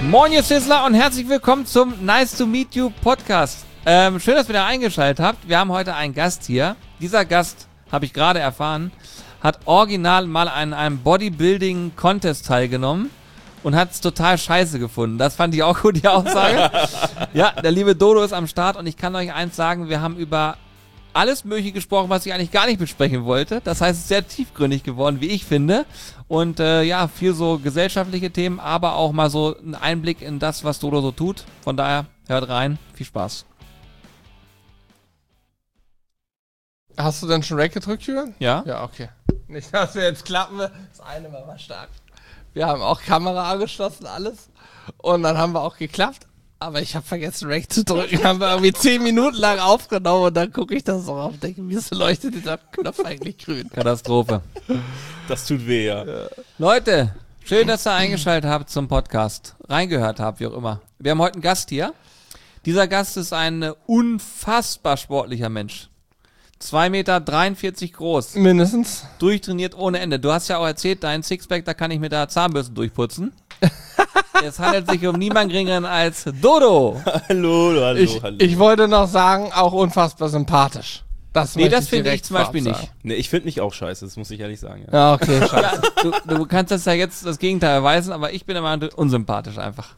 Moin ihr Sizzler und herzlich willkommen zum Nice to Meet You Podcast. Schön, dass ihr da eingeschaltet habt. Wir haben heute einen Gast hier. Dieser Gast, habe ich gerade erfahren, hat original mal an einem Bodybuilding-Contest teilgenommen und hat es total scheiße gefunden. Das fand ich auch gut, die Aussage. Ja, der liebe Dodo ist am Start und ich kann euch eins sagen, wir haben über alles Mögliche gesprochen, was ich eigentlich gar nicht besprechen wollte. Das heißt, es ist sehr tiefgründig geworden, wie ich finde. Und ja, viel so gesellschaftliche Themen, aber auch mal so ein Einblick in das, was Dodo so tut. Von daher, hört rein. Viel Spaß. Hast du denn schon Rack gedrückt, Jürgen? Ja? Ja, okay. Nicht, dass wir jetzt klappen. Das eine war mal stark. Wir haben auch Kamera angeschlossen, alles. Und dann haben wir auch geklappt. Aber ich habe vergessen, Rack zu drücken. Haben wir irgendwie 10 Minuten lang aufgenommen und dann gucke ich da so auf und denke, wieso leuchtet dieser Knopf eigentlich grün? Katastrophe. Das tut weh, ja. Leute, schön, dass ihr eingeschaltet habt zum Podcast. Reingehört habt, wie auch immer. Wir haben heute einen Gast hier. Dieser Gast ist ein unfassbar sportlicher Mensch. 2,43 Meter groß. Mindestens. Durchtrainiert ohne Ende. Du hast ja auch erzählt, dein Sixpack, da kann ich mit der Zahnbürste durchputzen. Es handelt sich um niemand geringeren als Dodo. Hallo. Ich wollte noch sagen, auch unfassbar sympathisch. Das finde ich zum Beispiel vorab nicht. Ne, ich finde mich auch scheiße, das muss ich ehrlich sagen. Ja. Ja, okay, scheiße. Ja, du kannst das ja jetzt das Gegenteil erweisen, aber ich bin immer unsympathisch einfach.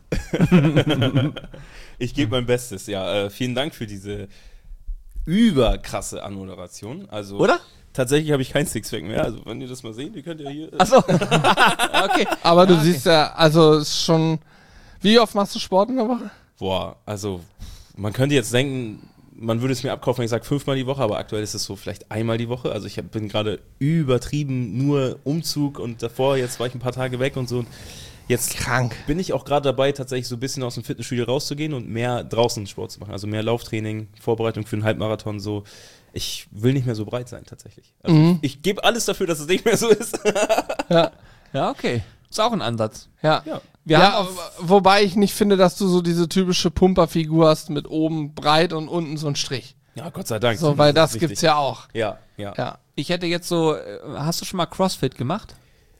Ich gebe mein Bestes, ja. Vielen Dank für diese überkrasse Anmoderation. Also, Oder? Tatsächlich habe ich kein Sixpack mehr. Also, wenn ihr das mal seht, ihr könnt ja hier... Achso. Okay. Aber du siehst ja, also ist schon... Wie oft machst du Sport in der Woche? Boah, also, man könnte jetzt denken, man würde es mir abkaufen, wenn ich sage 5-mal die Woche, aber aktuell ist es so vielleicht einmal die Woche. Also, ich bin gerade übertrieben nur Umzug und davor, jetzt war ich ein paar Tage weg und so. Und jetzt Krank. bin ich auch gerade dabei, tatsächlich so ein bisschen aus dem Fitnessstudio rauszugehen und mehr draußen Sport zu machen. Also mehr Lauftraining, Vorbereitung für einen Halbmarathon, so. Ich will nicht mehr so breit sein, tatsächlich. Also ich gebe alles dafür, dass es nicht mehr so ist. Ja. Ja, okay. Ist auch ein Ansatz. Ja. Ja. Wir Ja, haben wobei ich nicht finde, dass du so diese typische Pumperfigur hast mit oben breit und unten so ein Strich. Ja, Gott sei Dank. So, weil das ist gibt's wichtig. ja auch. Ja. Ja. ich hätte jetzt so, hast du schon mal CrossFit gemacht?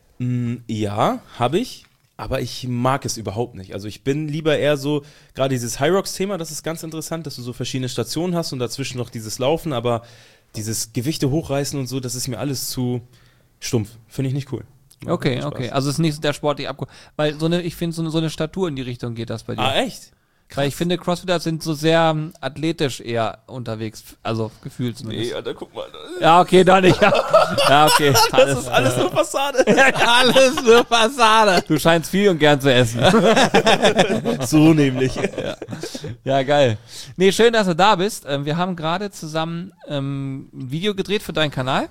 Ja, habe ich. Aber ich mag es überhaupt nicht. Also ich bin lieber eher so, gerade dieses High-Rocks-Thema, das ist ganz interessant, dass du so verschiedene Stationen hast und dazwischen noch dieses Laufen, aber dieses Gewichte hochreißen und so, das ist mir alles zu stumpf. Finde ich nicht cool. Macht Okay, keinen Spaß. okay. Also es ist nicht der Sport, die weil ich finde, so eine Statur in die Richtung geht das bei dir. Ah, echt? Weil ich finde, Crossfitter sind so sehr athletisch eher unterwegs, also gefühlt zumindest. Nee, Alter, guck mal. Ja, okay, da nicht. Ja, okay. Das ist alles nur Fassade. Alles nur Fassade. Du scheinst viel und gern zu essen. So nämlich. Ja, geil. Nee, schön, dass du da bist. Wir haben gerade zusammen ein Video gedreht für deinen Kanal.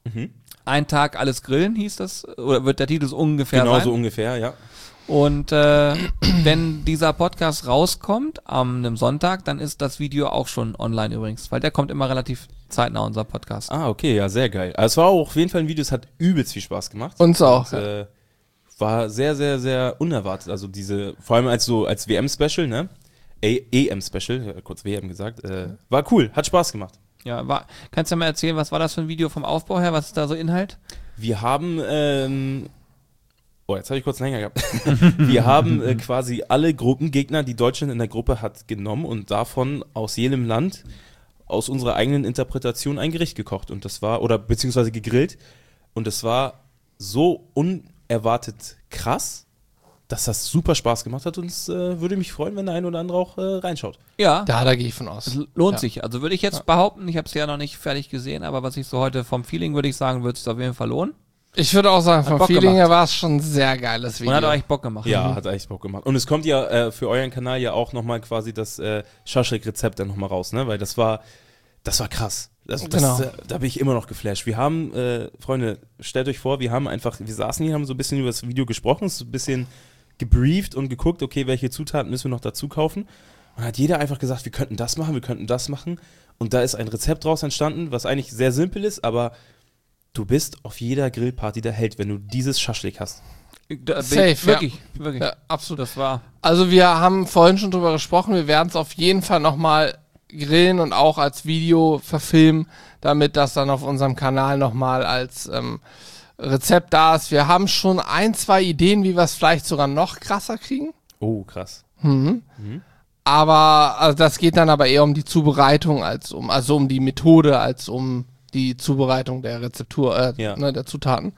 Ein Tag alles grillen hieß das. Oder wird der Titel so ungefähr Genau sein? so ungefähr, ja. Und wenn dieser Podcast rauskommt am einem Sonntag, dann ist das Video auch schon online übrigens, weil der kommt immer relativ zeitnah, unser Podcast. Ah, okay, ja, sehr geil. Also es war auch auf jeden Fall ein Video, es hat übelst viel Spaß gemacht. Uns auch. Und, war sehr, sehr, sehr unerwartet. Also vor allem als WM-Special, ne? EM-Special, kurz WM gesagt, war cool, hat Spaß gemacht. Ja, kannst du mal erzählen, was war das für ein Video vom Aufbau her? Was ist da so Inhalt? Wir haben, jetzt habe ich kurz länger gehabt. Wir haben quasi alle Gruppengegner, die Deutschland in der Gruppe hat, genommen und davon aus jedem Land, aus unserer eigenen Interpretation ein Gericht gekocht. Und das war, beziehungsweise gegrillt. Und das war so unerwartet krass, dass das super Spaß gemacht hat. Und es würde mich freuen, wenn der ein oder andere auch reinschaut. Ja, Da gehe ich von aus. es lohnt sich. Also würde ich jetzt behaupten, ich habe es ja noch nicht fertig gesehen, aber was ich so heute vom Feeling würde ich sagen, wird es auf jeden Fall lohnen. Ich würde auch sagen, Hat vom Bock Feeling her gemacht. war es schon ein sehr geiles Video. Und hat euch Bock gemacht. Ja, hat echt Bock gemacht. Und es kommt ja für euren Kanal ja auch nochmal quasi das Schaschlik-Rezept dann nochmal raus, ne? Weil das war krass. Genau. Da bin ich immer noch geflasht. Wir haben, Freunde, stellt euch vor, wir saßen hier, haben so ein bisschen über das Video gesprochen, so ein bisschen gebrieft und geguckt, okay, welche Zutaten müssen wir noch dazu kaufen. Und hat jeder einfach gesagt, wir könnten das machen. Und da ist ein Rezept draus entstanden, was eigentlich sehr simpel ist, aber du bist auf jeder Grillparty der Held, wenn du dieses Schaschlik hast. Safe, wirklich. Ja, absolut. Das war. Also wir haben vorhin schon drüber gesprochen, wir werden es auf jeden Fall nochmal grillen und auch als Video verfilmen, damit das dann auf unserem Kanal nochmal als Rezept da ist. Wir haben schon 1, 2 Ideen, wie wir es vielleicht sogar noch krasser kriegen. Oh, krass. Aber also das geht dann aber eher um die Zubereitung also um die Methode als um die Zubereitung der Rezeptur, der Zutaten.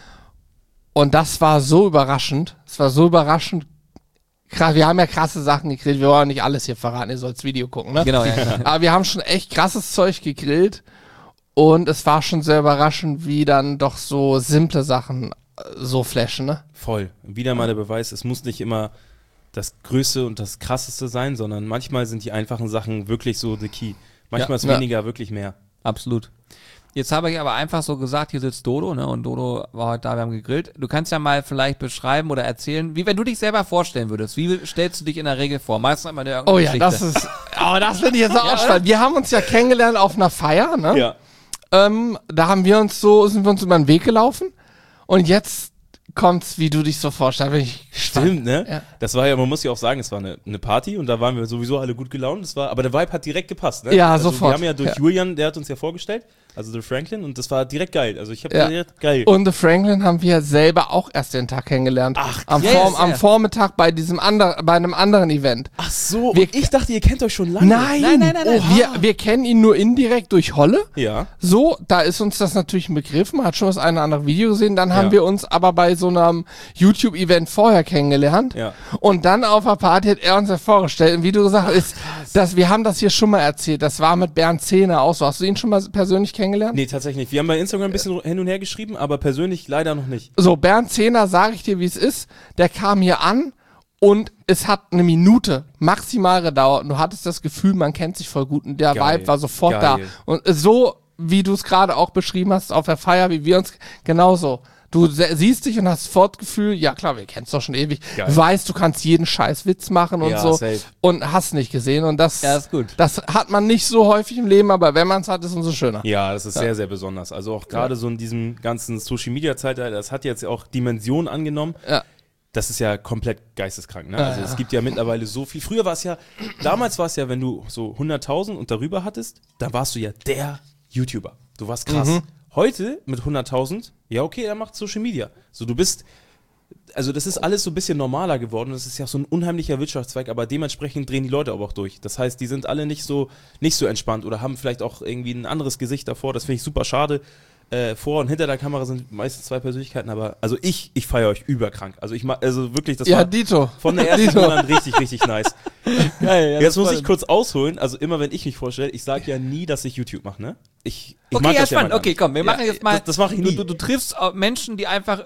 Und das war so überraschend. Es war so überraschend. Krass, wir haben ja krasse Sachen gegrillt. Wir wollen nicht alles hier verraten. Ihr sollt das Video gucken, ne? Genau, ja. Aber wir haben schon echt krasses Zeug gegrillt. Und es war schon sehr überraschend, wie dann doch so simple Sachen so flashen, ne? Voll. Wieder mal der Beweis, es muss nicht immer das Größte und das Krasseste sein, sondern manchmal sind die einfachen Sachen wirklich so the key. Manchmal ist weniger wirklich mehr. Absolut. Jetzt habe ich aber einfach so gesagt, hier sitzt Dodo, ne? Und Dodo war heute da, wir haben gegrillt. Du kannst ja mal vielleicht beschreiben oder erzählen, wie wenn du dich selber vorstellen würdest. Wie stellst du dich in der Regel vor? Meistens immer eine Oh ja, Geschichte. das finde ich jetzt auch spannend. Wir haben uns ja kennengelernt auf einer Feier, ne? Ja. Da sind wir uns über den Weg gelaufen und jetzt kommt's, wie du dich so vorstellst. Stimmt, ne? Ja. Das war ja, man muss ja auch sagen, es war eine Party und da waren wir sowieso alle gut gelaunt. Aber der Vibe hat direkt gepasst, ne? Ja, also sofort. Wir haben ja durch Julian, der hat uns ja vorgestellt, also der Franklin, und das war direkt geil. Also ich habe direkt geil. Und The Franklin haben wir selber auch erst den Tag kennengelernt. Ach, am Vormittag bei einem anderen Event. Ach so, Wir- und ich dachte, ihr kennt euch schon lange. Nein. Wir kennen ihn nur indirekt durch Holle. Ja. So, da ist uns das natürlich ein Begriff. Man hat schon das eine oder andere Video gesehen. Dann haben Ja. wir uns aber bei so einem YouTube-Event vorher kennengelernt. Ja. Und dann auf der Party hat er uns ja vorgestellt. Und wie du gesagt hast, wir haben das hier schon mal erzählt. Das war mit Bernd Zehner auch so. Hast du ihn schon mal persönlich kennengelernt? Nee, tatsächlich nicht. Wir haben bei Instagram ein bisschen hin und her geschrieben, aber persönlich leider noch nicht. So, Bernd Zehner, sage ich dir, wie es ist. Der kam hier an und es hat eine Minute maximal gedauert. Und du hattest das Gefühl, man kennt sich voll gut. Und der Geil. Vibe war sofort Geil. da. Und so, wie du es gerade auch beschrieben hast auf der Feier, wie wir uns, genauso. Du siehst dich und hast sofort das Gefühl, ja klar, wir kennen es doch schon ewig. Geil. Du weißt, du kannst jeden scheiß Witz machen und Ja, so. safe. Und hast nicht gesehen. Und das, Ja, ist gut. das hat man nicht so häufig im Leben, aber wenn man es hat, ist es umso schöner. Ja, das ist sehr, sehr besonders. Also auch gerade so in diesem ganzen Social-Media-Zeitalter, das hat jetzt auch Dimensionen angenommen. Ja. Das ist ja komplett geisteskrank, ne? Also es gibt ja mittlerweile so viel. Früher war es ja, damals war es ja, wenn du so 100.000 und darüber hattest, dann warst du ja der YouTuber. Du warst krass. Heute mit 100.000, ja okay, er macht Social Media. So, du bist, also das ist alles so ein bisschen normaler geworden. Das ist ja so ein unheimlicher Wirtschaftszweig, aber dementsprechend drehen die Leute aber auch durch. Das heißt, die sind alle nicht so entspannt oder haben vielleicht auch irgendwie ein anderes Gesicht davor. Das finde ich super schade. Vor und hinter der Kamera sind meistens zwei Persönlichkeiten, aber also ich feiere euch überkrank. Also also wirklich, das war Dito. von der ersten Dito. Stunde an richtig, richtig nice. Geil, Jetzt muss ich kurz ausholen, also immer wenn ich mich vorstelle, ich sage ja nie, dass ich YouTube mache, ne? Ich Okay, mag ja, das ja spannend. mal Okay, komm, wir machen jetzt mal. Das mache ich nie. Du triffst Menschen, die einfach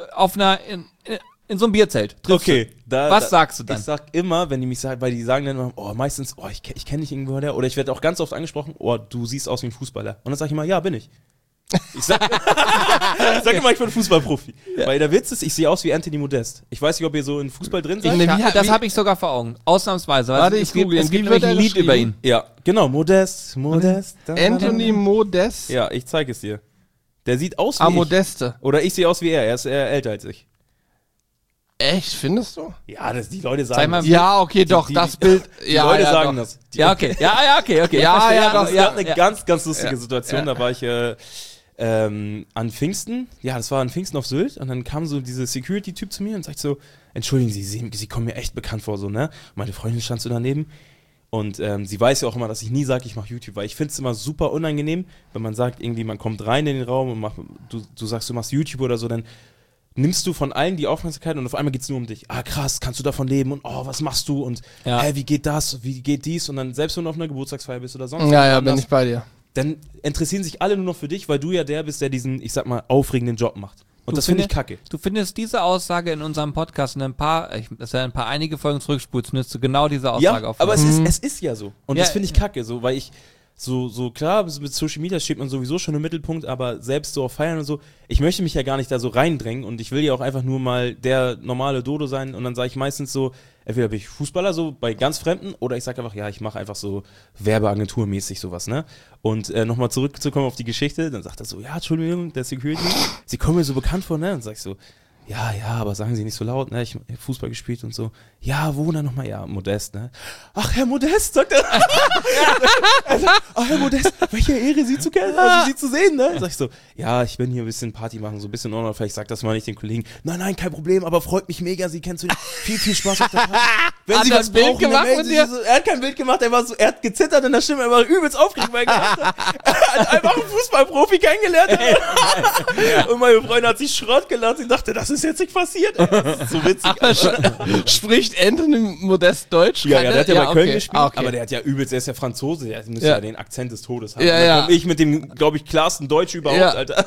in so einem Bierzelt triffst. Okay, Was sagst du dann? Ich sag immer, wenn die mich sagen, weil die sagen dann immer, oh, meistens, oh, ich kenne dich irgendwo her, oder ich werde auch ganz oft angesprochen, oh, du siehst aus wie ein Fußballer. Und dann sage ich immer, ja, bin ich. Ich sag immer, ich bin Fußballprofi. Weil der Witz ist, ich sehe aus wie Anthony Modest. Ich weiß nicht, ob ihr so in Fußball drin seid. Das habe ich sogar vor Augen. Ausnahmsweise. Warte, ich es gibt google ihn. Wie nämlich wird ein er Lied über ihn. Ja, genau, Modest. Anthony Modest. Ja, ich zeige es dir. Der sieht aus wie ich. Modeste. Oder ich sehe aus wie er ist eher älter als ich. Echt, findest du? Ja, die Leute sagen Zeig mal, das. Ja, okay, doch, das Bild. Die Leute sagen doch. das. Ja, okay. Ja, okay. Ja, ja, Das doch, ist eine ganz, ganz lustige Situation. Ja. Da war ich an Pfingsten. Ja, das war an Pfingsten auf Sylt. Und dann kam so diese Security-Typ zu mir und sagt so, entschuldigen Sie, Sie kommen mir echt bekannt vor, so, ne? Und meine Freundin stand so daneben. Und sie weiß ja auch immer, dass ich nie sage, ich mache YouTube, weil ich finde es immer super unangenehm, wenn man sagt, irgendwie, man kommt rein in den Raum und du sagst, du machst YouTube oder so, dann nimmst du von allen die Aufmerksamkeit und auf einmal geht es nur um dich. Ah, krass, kannst du davon leben? Und oh, was machst du? Und wie geht das? Wie geht dies? Und dann, selbst wenn du auf einer Geburtstagsfeier bist oder sonst Ja, anders, bin ich bei dir. dann interessieren sich alle nur noch für dich, weil du ja der bist, der diesen, ich sag mal, aufregenden Job macht. Und das finde ich kacke. Du findest diese Aussage in unserem Podcast in einige Folgen zurückspulst, findest du genau diese Aussage Ja, auf. aber es ist ja so. Und Ja, das finde ich kacke, so, weil ich so klar, mit Social Media steht man sowieso schon im Mittelpunkt, aber selbst so auf Feiern und so, ich möchte mich ja gar nicht da so reindrängen und ich will ja auch einfach nur mal der normale Dodo sein und dann sage ich meistens so, entweder bin ich Fußballer so bei ganz Fremden oder ich sage einfach, ja, ich mache einfach so Werbeagenturmäßig sowas, ne? Und nochmal zurückzukommen auf die Geschichte, dann sagt er so, ja, Entschuldigung, der Security, Sie kommen mir so bekannt vor, ne? Und sag ich so, Ja, aber sagen Sie nicht so laut, ne? Ich habe Fußball gespielt und so. Ja, wo dann nochmal? Ja, Modest, ne? Ach, Herr Modest, sagt er. Ach, Herr Modest, welche Ehre, Sie zu kennen, also Sie zu sehen, ne? Sag ich so, ja, ich bin hier ein bisschen Party machen, so ein bisschen Ordnung, vielleicht sagt das mal nicht den Kollegen. Nein, kein Problem, aber freut mich mega, Sie kennenzulernen. Viel Spaß auf der Party. Wenn Sie was Bild brauchen, gemacht dann melden mit Sie dir? sich so. Er hat kein Bild gemacht, er hat gezittert in der Stimme, er war übelst aufgeregt, weil er hat einfach einen Fußballprofi kennengelernt. Und meine Freundin hat sich Schrott gelacht, sie dachte, das ist jetzt nicht passiert. Ey. Das ist so witzig. Spricht Anthony Modest Deutsch? Ja, der hat ja bei Köln gespielt, okay. aber der hat ja übelst, der ist ja Franzose, der müsste ja den Akzent des Todes haben. Ja, Und dann ja. komm ich mit dem, glaube ich, klarsten Deutsch überhaupt, Ja. Alter.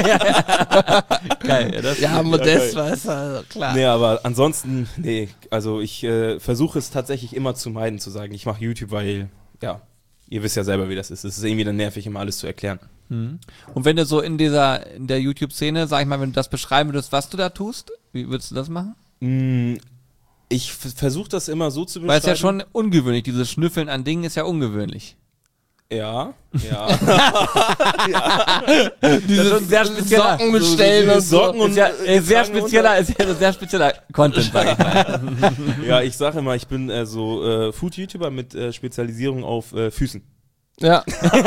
Geil. Ja, Modest geil. weiß also, klar. Nee, aber ansonsten, also ich versuche es tatsächlich immer zu meiden, zu sagen, ich mache YouTube, weil, ja, ihr wisst ja selber, wie das ist. Es ist irgendwie dann nervig, immer alles zu erklären. Und wenn du so in der YouTube-Szene, sag ich mal, wenn du das beschreiben würdest, was du da tust, wie würdest du das machen? Ich versuche das immer so zu beschreiben. Weil es ja schon ungewöhnlich, dieses Schnüffeln an Dingen ist ja ungewöhnlich. Ja. Diese sehr spezieller Socken bestellen und so. Socken und Ist ja sehr spezieller Content, sag ich mal. Ja, ich sage immer, ich bin so Food-YouTuber mit Spezialisierung auf Füßen. Ja.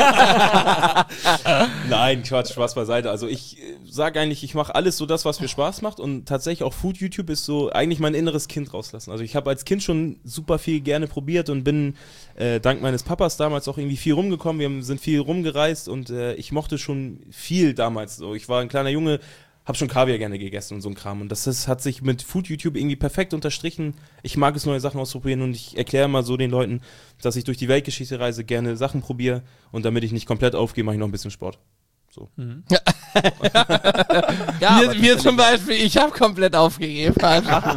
Nein, Quatsch, Spaß beiseite. Also ich sage eigentlich, ich mache alles so das, was mir Spaß macht und tatsächlich auch Food-YouTube ist so eigentlich mein inneres Kind rauslassen. Also ich habe als Kind schon super viel gerne probiert und bin dank meines Papas damals auch irgendwie viel rumgekommen. Wir sind viel rumgereist und ich mochte schon viel damals. So, ich war ein kleiner Junge, habe schon Kaviar gerne gegessen und so ein Kram. Und das hat sich mit Food-YouTube irgendwie perfekt unterstrichen. Ich mag es, neue Sachen auszuprobieren und ich erkläre mal so den Leuten, dass ich durch die Weltgeschichte reise, gerne Sachen probiere und damit ich nicht komplett aufgehe, mache ich noch ein bisschen Sport. So. Ja, Wir zum Beispiel, ich habe komplett aufgegeben. Einfach.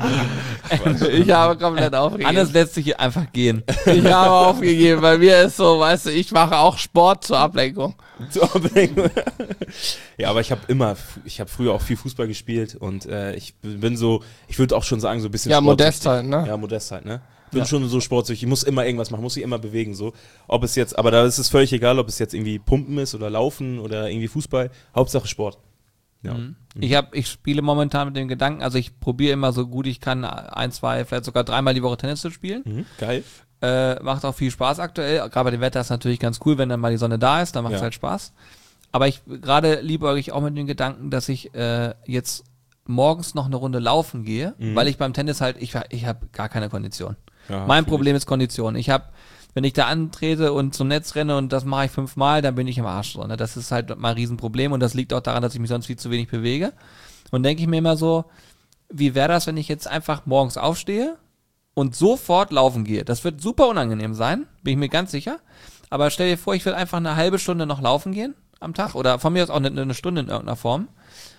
Ich habe komplett aufgegeben. Anders lässt sich einfach gehen. Ich habe aufgegeben. Bei mir ist so, weißt du, ich mache auch Sport zur Ablenkung. Zur Ablenkung. Ja, aber ich habe früher auch viel Fußball gespielt und ich bin so, ich würde auch schon sagen, so ein bisschen Ja, sportsüchtig. Modest halt, ne? Ja, Modest halt, ne? Bin schon so sportsüchtig, ich muss immer irgendwas machen, muss sich immer bewegen, so. Ob es jetzt, aber da ist es völlig egal, ob es jetzt irgendwie Pumpen ist oder Laufen oder irgendwie Fußball, Hauptsache Sport. Ja. Ich spiele momentan mit dem Gedanken, also ich probiere immer so gut ich kann, 1, 2, vielleicht sogar 3-mal die Woche Tennis zu spielen. Geil. Macht auch viel Spaß aktuell. Gerade bei dem Wetter ist natürlich ganz cool, wenn dann mal die Sonne da ist, dann macht es halt Spaß. Aber ich gerade liebäugig auch mit dem Gedanken, dass ich jetzt morgens noch eine Runde laufen gehe, weil ich beim Tennis halt, ich habe gar keine Kondition. Ja, Mein Problem ist Kondition. Wenn ich da antrete und zum Netz renne und das mache ich 5-mal, dann bin ich im Arsch. So, ne? Das ist halt mein Riesenproblem und das liegt auch daran, dass ich mich sonst viel zu wenig bewege. Und denke ich mir immer so, wie wäre das, wenn ich jetzt einfach morgens aufstehe und sofort laufen gehe? Das wird super unangenehm sein, bin ich mir ganz sicher. Aber stell dir vor, ich will einfach eine halbe Stunde noch laufen gehen am Tag oder von mir aus auch eine Stunde in irgendeiner Form.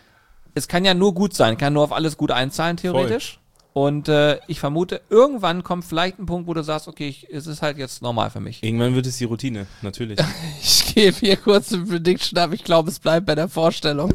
Es kann ja nur gut sein, kann nur auf alles gut einzahlen, theoretisch. Voll. Und ich vermute, irgendwann kommt vielleicht ein Punkt, wo du sagst, okay, es ist halt jetzt normal für mich. Irgendwann wird es die Routine, natürlich. Ich gebe hier kurz eine Prediction ab. Ich glaube, es bleibt bei der Vorstellung.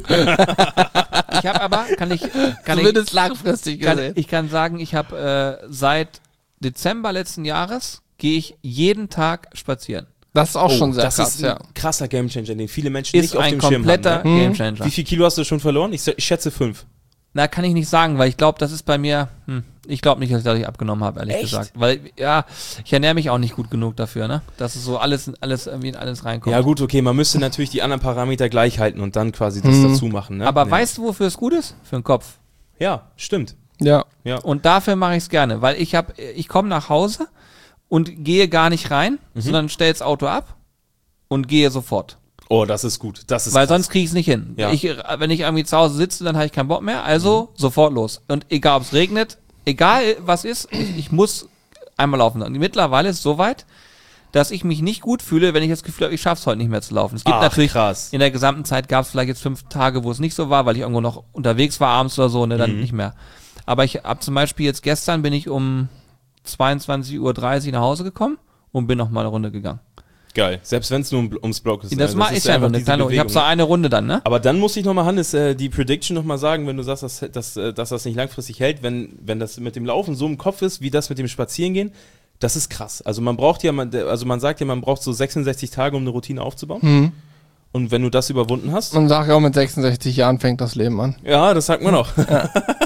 Ich habe aber, Zumindest langfristig gesehen. Ich kann sagen, ich habe seit Dezember letzten Jahres gehe ich jeden Tag spazieren. Das ist auch schon sehr das krass, ist ein krasser Gamechanger, den viele Menschen Ist nicht auf ein dem Schirm haben. kompletter Ne? Gamechanger. Wie viel Kilo hast du schon verloren? Ich schätze 5. Na, kann ich nicht sagen, weil ich glaube, das ist bei mir, ich glaube nicht, dass ich dadurch abgenommen habe, ehrlich Echt? gesagt. Weil, ja, ich ernähre mich auch nicht gut genug dafür, ne? Dass es so alles irgendwie in alles reinkommt. Ja gut, okay, man müsste natürlich die anderen Parameter gleich halten und dann quasi das dazu machen. Ne? Aber ja. weißt du, wofür es gut ist? Für den Kopf. Ja, stimmt. Ja. Und dafür mache ich es gerne, weil ich komme nach Hause und gehe gar nicht rein, sondern stelle das Auto ab und gehe sofort. Oh, das ist gut. Das ist Weil krass. sonst kriege ich es nicht hin. Ja. Wenn ich irgendwie zu Hause sitze, dann habe ich keinen Bock mehr. Also sofort los. Und egal, ob es regnet, egal was ist, ich muss einmal laufen. Und mittlerweile ist es so weit, dass ich mich nicht gut fühle, wenn ich das Gefühl habe, ich schaffe es heute nicht mehr zu laufen. Es gibt natürlich, krass. in der gesamten Zeit gab es vielleicht jetzt 5 Tage, wo es nicht so war, weil ich irgendwo noch unterwegs war abends oder so, ne, dann nicht mehr. Aber ich habe zum Beispiel jetzt gestern bin ich um 22:30 Uhr nach Hause gekommen und bin noch mal eine Runde gegangen. Geil. Selbst wenn es nur ums Block ist. Das mache ich ja noch eine kleine, ich habe so eine Runde dann, ne? Aber dann muss ich nochmal, Hannes, die Prediction nochmal sagen, wenn du sagst, dass das nicht langfristig hält, wenn das mit dem Laufen so im Kopf ist, wie das mit dem Spazierengehen, das ist krass. Also man braucht man sagt ja, man braucht so 66 Tage, um eine Routine aufzubauen. Und wenn du das überwunden hast. Man sagt ja auch, mit 66 Jahren fängt das Leben an. Ja, das sagt man auch.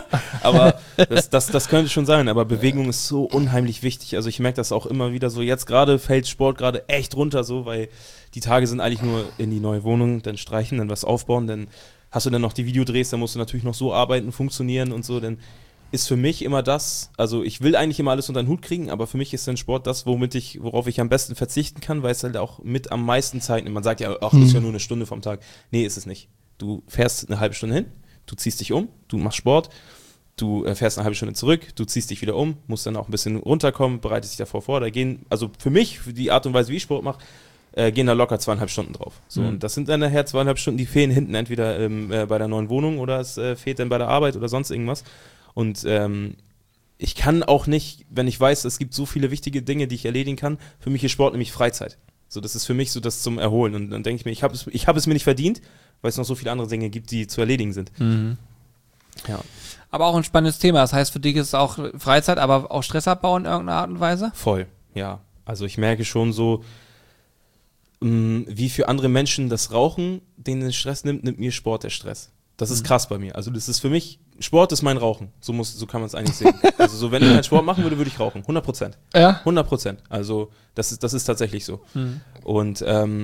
aber das könnte schon sein. Aber Bewegung ist so unheimlich wichtig. Also ich merke das auch immer wieder so. Jetzt gerade fällt Sport gerade echt runter so, weil die Tage sind eigentlich nur in die neue Wohnung, dann streichen, dann was aufbauen, dann hast du dann noch die Videodrehs, dann musst du natürlich noch so arbeiten, funktionieren und so, dann ist für mich immer das, also ich will eigentlich immer alles unter den Hut kriegen, aber für mich ist dann Sport das, worauf ich am besten verzichten kann, weil es halt auch mit am meisten Zeit nimmt. Man sagt ja, ach, das ist ja nur eine Stunde vom Tag. Nee, ist es nicht. Du fährst eine halbe Stunde hin, du ziehst dich um, du machst Sport, du fährst eine halbe Stunde zurück, du ziehst dich wieder um, musst dann auch ein bisschen runterkommen, bereitest dich davor vor. Da gehen, also für mich, für die Art und Weise, wie ich Sport mache, gehen da locker 2,5 Stunden drauf. So, und das sind dann nachher 2,5 Stunden, die fehlen hinten entweder bei der neuen Wohnung oder es fehlt dann bei der Arbeit oder sonst irgendwas. Und ich kann auch nicht, wenn ich weiß, es gibt so viele wichtige Dinge, die ich erledigen kann, für mich ist Sport nämlich Freizeit. So, das ist für mich so das zum Erholen. Und dann denke ich mir, ich hab es mir nicht verdient, weil es noch so viele andere Dinge gibt, die zu erledigen sind. Mhm. Ja. Aber auch ein spannendes Thema. Das heißt, für dich ist es auch Freizeit, aber auch Stressabbau in irgendeiner Art und Weise? Voll, ja. Also ich merke schon so, wie für andere Menschen das Rauchen denen den Stress nimmt mir Sport der Stress. Das ist krass bei mir. Also das ist für mich, Sport ist mein Rauchen. So kann man es eigentlich sehen. Also so, wenn ich keinen Sport machen würde, würde ich rauchen. 100%. Ja. 100%. Also das ist tatsächlich so. Und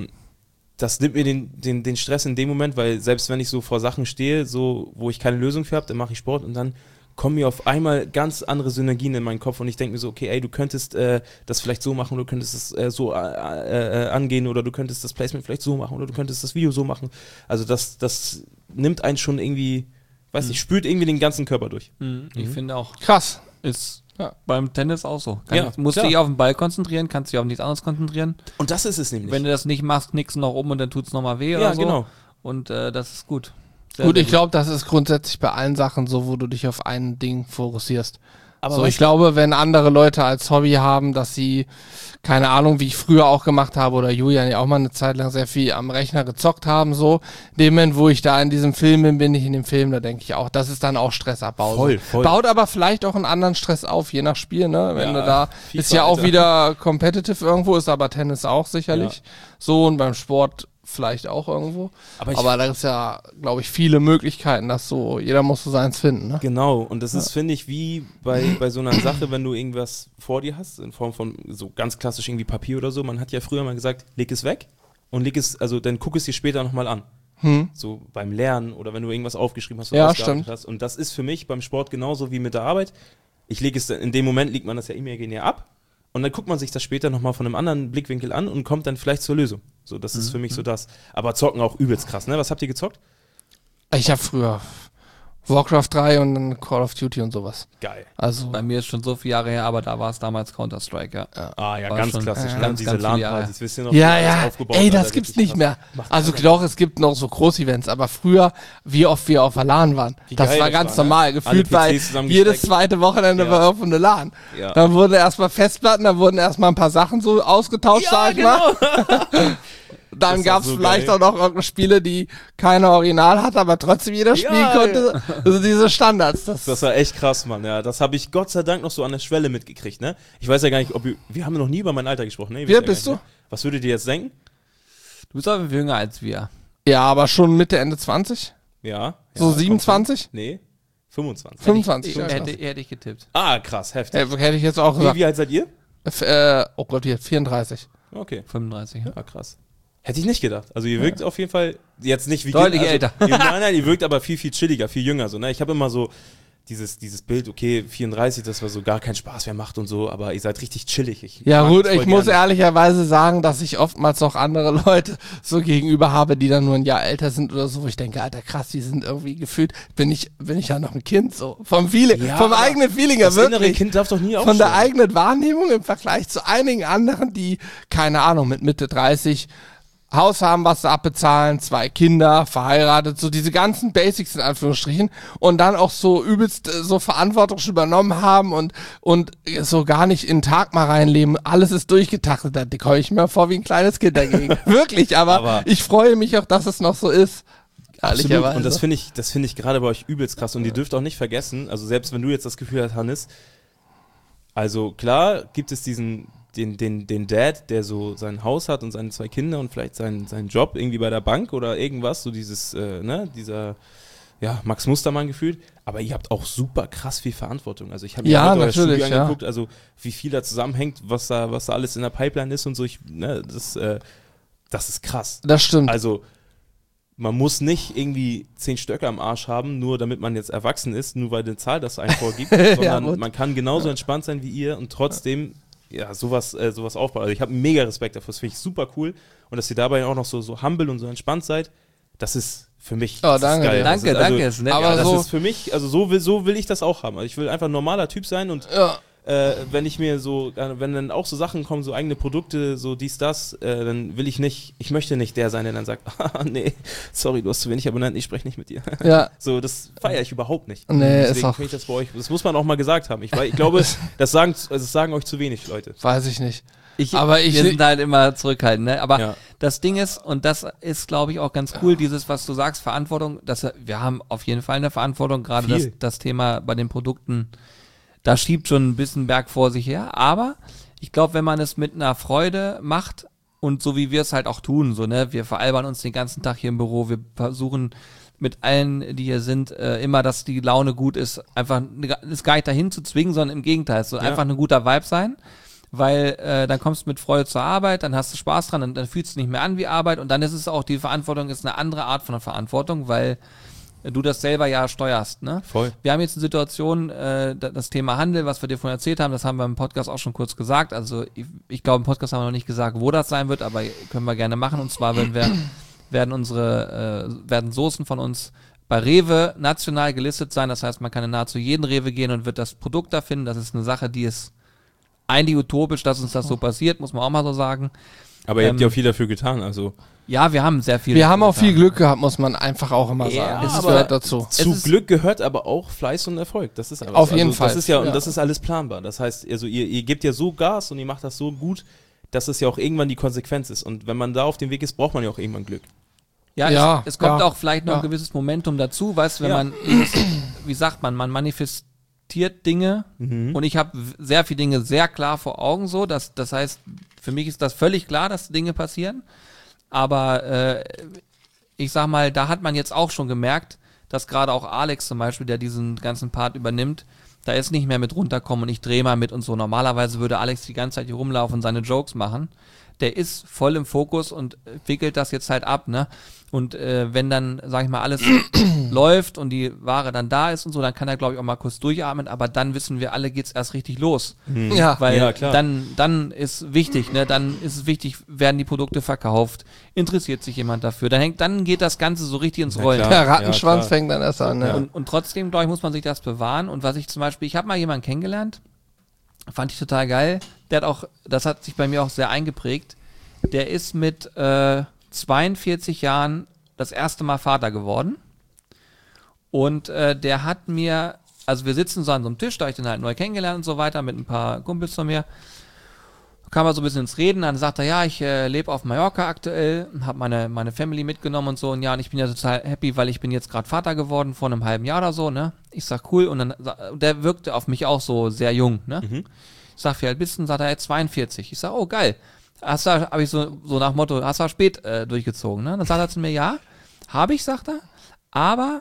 das nimmt mir den Stress in dem Moment, weil selbst wenn ich so vor Sachen stehe, so wo ich keine Lösung für habe, dann mache ich Sport und dann kommen mir auf einmal ganz andere Synergien in meinen Kopf und ich denke mir so, okay, ey, du könntest das vielleicht so machen oder du könntest es so angehen oder du könntest das Placement vielleicht so machen oder du könntest das Video so machen. Also das nimmt einen schon irgendwie, weiß nicht, spült irgendwie den ganzen Körper durch. Ich finde auch, Krass. ist Ja. beim Tennis auch so. Ja, Musst klar. dich auf den Ball konzentrieren, kannst dich auf nichts anderes konzentrieren. Und das ist es nämlich. Wenn du das nicht machst, knickst du noch um und dann tut's nochmal weh ja, oder so. genau. Und das ist gut. Sehr, Gut, sehr ich glaube, das ist grundsätzlich bei allen Sachen so, wo du dich auf ein Ding fokussierst. Aber So, weißt ich glaube, wenn andere Leute als Hobby haben, dass sie, keine Ahnung, wie ich früher auch gemacht habe oder Julian ja auch mal eine Zeit lang sehr viel am Rechner gezockt haben, so, in dem Moment, wo ich da in diesem Film bin ich in dem Film, da denke ich auch, das ist dann auch Stressabbau. Voll, so. voll. Baut aber vielleicht auch einen anderen Stress auf, je nach Spiel, ne? Wenn Ja, du da, FIFA, ist ja auch Alter. wieder competitive irgendwo, ist aber Tennis auch sicherlich. So, und beim Sport vielleicht auch irgendwo. Aber Da gibt's ja, glaube ich, viele Möglichkeiten, dass so, jeder muss so seins finden, ne? Genau, und das ist, finde ich, wie bei so einer Sache, wenn du irgendwas vor dir hast, in Form von so ganz klassisch irgendwie Papier oder so. Man hat ja früher mal gesagt, leg es weg und dann guck es dir später nochmal an. So beim Lernen oder wenn du irgendwas aufgeschrieben hast oder Ja, ausgearbeitet stimmt. hast. Und das ist für mich beim Sport genauso wie mit der Arbeit. In dem Moment legt man das ja imaginär ab und dann guckt man sich das später nochmal von einem anderen Blickwinkel an und kommt dann vielleicht zur Lösung. So, das ist für mich so das. Aber zocken auch übelst krass, ne? Was habt ihr gezockt? Ich habe früher Warcraft 3 und dann Call of Duty und sowas. Geil. Also, Bei mir ist schon so viele Jahre her, aber da war es damals Counter-Strike, ja. Ah ja, War ganz schon klassisch. Ne? ganz, Diese ganz viele Jahre. LAN-Partys, wisst ihr noch? ja, wie alles ja, aufgebaut ey, hat, das Alter, gibt's richtig nicht krass. mehr. Macht Also keiner. doch, es gibt noch so Groß-Events, aber früher, wie oft wir auf der LAN waren, Wie das geil war das ganz war, ne? normal. Alle Gefühlt PCs bei zusammengesteckt. jedes zweite Wochenende Ja. war auf eine LAN. Ja. Dann wurden erstmal Festplatten, dann wurden erstmal ein paar Sachen so ausgetauscht, sag ich mal. Dann Das war gab's so vielleicht geil. auch noch irgendeine Spiele, die keiner Original hat, aber trotzdem jeder spielen Ja, konnte. Also diese Standards. Das war echt krass, Mann. Ja, das habe ich Gott sei Dank noch so an der Schwelle mitgekriegt, ne? Ich weiß ja gar nicht, wir haben noch nie über mein Alter gesprochen, ne? Wie alt bist du? Was würdet ihr jetzt denken? Du bist aber jünger als wir. Ja, aber schon Mitte, Ende 20? Ja. So ja, 27? kommt hin. Nee, 25. 25. Hätte ich getippt. Ah, krass, heftig. Hätte ich jetzt auch Wie, gesagt. wie alt seid ihr? Oh Gott, hier, 34. Okay. 35, ja. Ah, krass. Hätte ich nicht gedacht. Also ihr wirkt auf jeden Fall jetzt nicht wie Deutlich also, älter. Nein, ihr wirkt aber viel, viel chilliger, viel jünger. So, ne? Ich habe immer so dieses Bild, okay, 34, das war so gar keinen Spaß mehr macht und so, aber ihr seid richtig chillig. Ja mag gut, das voll ich muss gerne. ehrlicherweise sagen, dass ich oftmals auch andere Leute so gegenüber habe, die dann nur ein Jahr älter sind oder so, wo ich denke, Alter krass, die sind irgendwie gefühlt, bin ich ja noch ein Kind so. Vom Feeling, Ja, vom aber eigenen Feeling her Das innere wirklich. Kind darf doch nie Von der aufstehen. eigenen Wahrnehmung im Vergleich zu einigen anderen, die, keine Ahnung, mit Mitte 30 Haus haben, was sie abbezahlen, 2 Kinder, verheiratet, so diese ganzen Basics in Anführungsstrichen und dann auch so übelst so Verantwortung schon übernommen haben und so gar nicht in den Tag mal reinleben. Alles ist durchgetaktet, da komme ich mir vor wie ein kleines Kind dagegen. Wirklich, aber ich freue mich auch, dass es noch so ist. Absolut. Ehrlicherweise. Und das finde ich gerade bei euch übelst krass. Und ihr dürft auch nicht vergessen, also selbst wenn du jetzt das Gefühl hast, Hannes, also klar gibt es den Dad, der so sein Haus hat und seine 2 Kinder und vielleicht seinen Job irgendwie bei der Bank oder irgendwas, so dieses, dieser Max Mustermann gefühlt, aber ihr habt auch super krass viel Verantwortung. Also ich habe Ja, mir heute euer natürlich, Studio ja. angeguckt, also wie viel da zusammenhängt, was da alles in der Pipeline ist und so. Das ist krass. Das stimmt. Also man muss nicht irgendwie 10 Stöcke am Arsch haben, nur damit man jetzt erwachsen ist, nur weil eine Zahl das einem vorgibt, sondern gut. man kann genauso entspannt sein wie ihr und trotzdem sowas aufbauen. Also ich habe mega Respekt dafür, das finde ich super cool und dass ihr dabei auch noch so humble und so entspannt seid, das ist für mich das danke ist geil. dir. Danke, das ist, danke, ist nett. aber das so- ist für mich, also so will ich das auch haben. Also ich will einfach ein normaler Typ sein und Ja. wenn ich mir wenn dann auch so Sachen kommen, so eigene Produkte, so dies, das, dann ich möchte nicht der sein, der dann sagt, nee, sorry, du hast zu wenig Abonnenten, ich spreche nicht mit dir. Ja. So, das feiere ich überhaupt nicht. Nee, ist Deswegen auch- finde ich das bei euch, das muss man auch mal gesagt haben. Ich glaube, das sagen euch zu wenig Leute. Weiß ich nicht. Wir sind halt immer zurückhaltend, ne? Aber Ja. das Ding ist, und das ist, glaube ich, auch ganz cool, dieses, was du sagst, Verantwortung, wir haben auf jeden Fall eine Verantwortung, gerade Viel. das Thema bei den Produkten, da schiebt schon ein bisschen Berg vor sich her, aber ich glaube, wenn man es mit einer Freude macht und so wie wir es halt auch tun, so, ne, wir veralbern uns den ganzen Tag hier im Büro, wir versuchen mit allen, die hier sind, immer, dass die Laune gut ist, einfach ist gar nicht dahin zu zwingen, sondern im Gegenteil, es soll einfach ein guter Vibe sein. Weil dann kommst du mit Freude zur Arbeit, dann hast du Spaß dran, dann fühlst du nicht mehr an wie Arbeit und dann ist es auch, die Verantwortung ist eine andere Art von der Verantwortung, weil du das selber ja steuerst, ne? Voll. Wir haben jetzt eine Situation, das Thema Handel, was wir dir vorhin erzählt haben, das haben wir im Podcast auch schon kurz gesagt, also ich glaube im Podcast haben wir noch nicht gesagt, wo das sein wird, aber können wir gerne machen und zwar werden Soßen von uns bei Rewe national gelistet sein, das heißt man kann in nahezu jeden Rewe gehen und wird das Produkt da finden, das ist eine Sache, die ist eigentlich utopisch, dass uns das so passiert, muss man auch mal so sagen. Aber ihr habt ja auch viel dafür getan, also Ja, wir haben sehr viel. Wir haben auch getan. viel Glück gehabt, muss man einfach auch immer Ja, sagen. Es aber- gehört dazu. zu ist- Glück gehört aber auch Fleiß und Erfolg. Das ist einfach Auf so. jeden Das Fall. ist ja, Ja. und das ist alles planbar. Das heißt, also ihr gebt ja so Gas und ihr macht das so gut, dass es ja auch irgendwann die Konsequenz ist. Und wenn man da auf dem Weg ist, braucht man ja auch irgendwann Glück. Ja, Ja, es kommt ja, auch vielleicht noch ja. ein gewisses Momentum dazu, weißt du, wenn Ja. man, wie sagt man manifestiert Dinge und ich habe sehr viele Dinge sehr klar vor Augen so, das heißt, für mich ist das völlig klar, dass Dinge passieren, aber ich sag mal, da hat man jetzt auch schon gemerkt, dass gerade auch Alex zum Beispiel, der diesen ganzen Part übernimmt, da ist nicht mehr mit runterkommen und ich drehe mal mit und so. Normalerweise würde Alex die ganze Zeit hier rumlaufen und seine Jokes machen. Der ist voll im Fokus und wickelt das jetzt halt ab, ne? Und wenn dann, sag ich mal, alles läuft und die Ware dann da ist und so, dann kann er, glaube ich, auch mal kurz durchatmen, aber dann wissen wir alle, geht's erst richtig los. Ja. Weil Ja, klar. dann ist wichtig, ne? Dann ist es wichtig, werden die Produkte verkauft, interessiert sich jemand dafür. Dann geht das Ganze so richtig ins Na Rollen. klar. Der Rattenschwanz Ja, klar. fängt dann erst an. Ja. Und trotzdem, glaube ich, muss man sich das bewahren. Und was ich zum Beispiel, ich habe mal jemanden kennengelernt, fand ich total geil. Der hat auch, das hat sich bei mir auch sehr eingeprägt. Der ist mit 42 Jahren das erste Mal Vater geworden. Und der hat mir, also wir sitzen so an so einem Tisch, da hab ich den halt neu kennengelernt und so weiter, mit ein paar Kumpels von mir. Kam er so ein bisschen ins Reden, dann sagt er, ja, ich lebe auf Mallorca aktuell, habe meine Family mitgenommen und so, und ja, und ich bin ja total happy, weil ich bin jetzt gerade Vater geworden, vor einem halben Jahr oder so, ne? Ich sag, cool, und dann, der wirkte auf mich auch so sehr jung, ne? Ich sag, wie alt bist du? Und sagt er, 42. Ich sag, oh, geil. Habe ich so nach Motto, hast du spät durchgezogen, ne? Dann sagt er zu mir, ja, habe ich, sagt er, aber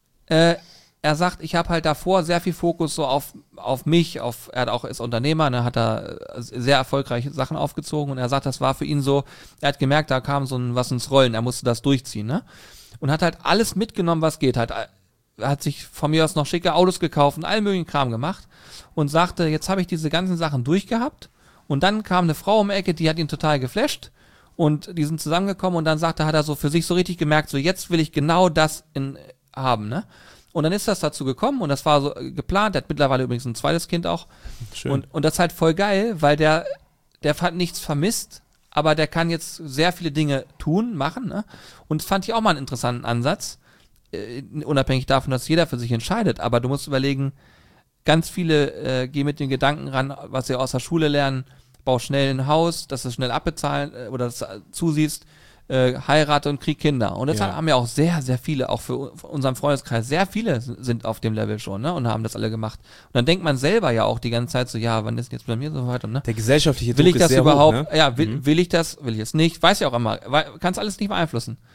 er sagt, ich habe halt davor sehr viel Fokus so auf mich, er hat auch ist Unternehmer, ne, hat da sehr erfolgreiche Sachen aufgezogen und er sagt, das war für ihn so, er hat gemerkt, da kam so was ins Rollen, er musste das durchziehen, ne? Und hat halt alles mitgenommen, was geht, er hat sich von mir aus noch schicke Autos gekauft und all möglichen Kram gemacht und sagte, jetzt habe ich diese ganzen Sachen durchgehabt und dann kam eine Frau um die Ecke, die hat ihn total geflasht und die sind zusammengekommen und dann sagte, hat er so für sich so richtig gemerkt, so jetzt will ich genau das haben, ne? Und dann ist das dazu gekommen und das war so geplant. Der hat mittlerweile übrigens ein zweites Kind auch. Schön. Und das ist halt voll geil, weil der hat nichts vermisst, aber der kann jetzt sehr viele Dinge machen. Ne? Und das fand ich auch mal einen interessanten Ansatz, unabhängig davon, dass jeder für sich entscheidet. Aber du musst überlegen, ganz viele gehen mit den Gedanken ran, was sie aus der Schule lernen, bau schnell ein Haus, dass du es schnell abbezahlen oder das zusiehst, heirate und krieg Kinder. Und deshalb Ja. haben ja auch sehr, sehr viele, auch für unseren Freundeskreis, sehr viele sind auf dem Level schon, ne, und haben das alle gemacht. Und dann denkt man selber ja auch die ganze Zeit so, ja, wann ist denn jetzt bei mir so weit, ne? Der gesellschaftliche Will Druck ich ist das sehr überhaupt, hoch, ne? ja, will ich das, will ich es nicht, weiß ja auch immer, kannst alles nicht beeinflussen.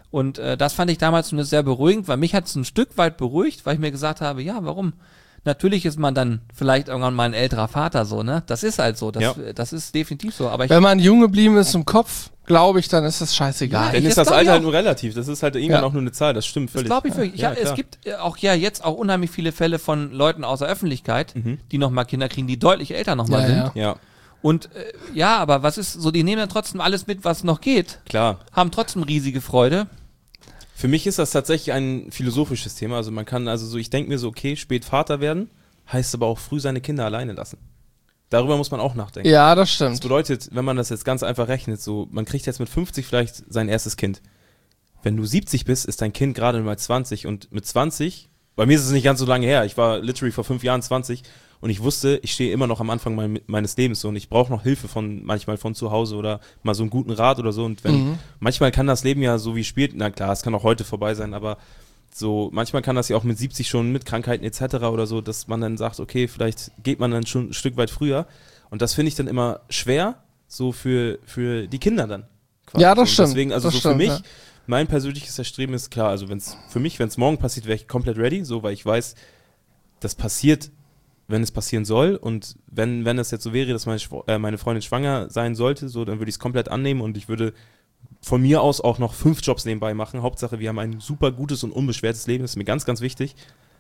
Und das fand ich damals zumindest sehr beruhigend, weil mich hat es ein Stück weit beruhigt, weil ich mir gesagt habe, ja, warum? Natürlich ist man dann vielleicht irgendwann mal ein älterer Vater so, ne? Das ist halt so, das ist definitiv so. Aber wenn man jung geblieben ist im Kopf, glaube ich, dann ist das scheißegal. Dann ist das Alter halt nur relativ. Das ist halt irgendwann Ja. auch nur eine Zahl. Das stimmt völlig. Das glaube ich wirklich. Ja, Es klar. gibt auch jetzt auch unheimlich viele Fälle von Leuten aus der Öffentlichkeit, die nochmal Kinder kriegen, die deutlich älter nochmal sind. Ja. Ja, Und aber was ist so, die nehmen dann trotzdem alles mit, was noch geht, klar. haben trotzdem riesige Freude. Für mich ist das tatsächlich ein philosophisches Thema. Also man kann, ich denke mir so, okay, spät Vater werden, heißt aber auch früh seine Kinder alleine lassen. Darüber muss man auch nachdenken. Ja, das Das stimmt. bedeutet, wenn man das jetzt ganz einfach rechnet, so, man kriegt jetzt mit 50 vielleicht sein erstes Kind. Wenn du 70 bist, ist dein Kind gerade mal 20 und mit 20, bei mir ist es nicht ganz so lange her, ich war literally vor 5 Jahren 20 und ich wusste, ich stehe immer noch am Anfang meines Lebens so und ich brauche noch Hilfe manchmal von zu Hause oder mal so einen guten Rat oder so und manchmal kann das Leben ja so wie spielt, na klar, es kann auch heute vorbei sein, aber so, manchmal kann das ja auch mit 70 schon mit Krankheiten etc. oder so, dass man dann sagt, okay, vielleicht geht man dann schon ein Stück weit früher. Und das finde ich dann immer schwer, so für die Kinder dann. Quasi. Ja, das Und stimmt. Deswegen, also Das so stimmt, für mich, ja. mein persönliches Erstreben ist klar, also wenn es morgen passiert, wäre ich komplett ready, so, weil ich weiß, das passiert, wenn es passieren soll. Und wenn es jetzt so wäre, dass meine Freundin schwanger sein sollte, so, dann würde ich es komplett annehmen und ich würde von mir aus auch noch 5 Jobs nebenbei machen. Hauptsache, wir haben ein super gutes und unbeschwertes Leben. Das ist mir ganz, ganz wichtig.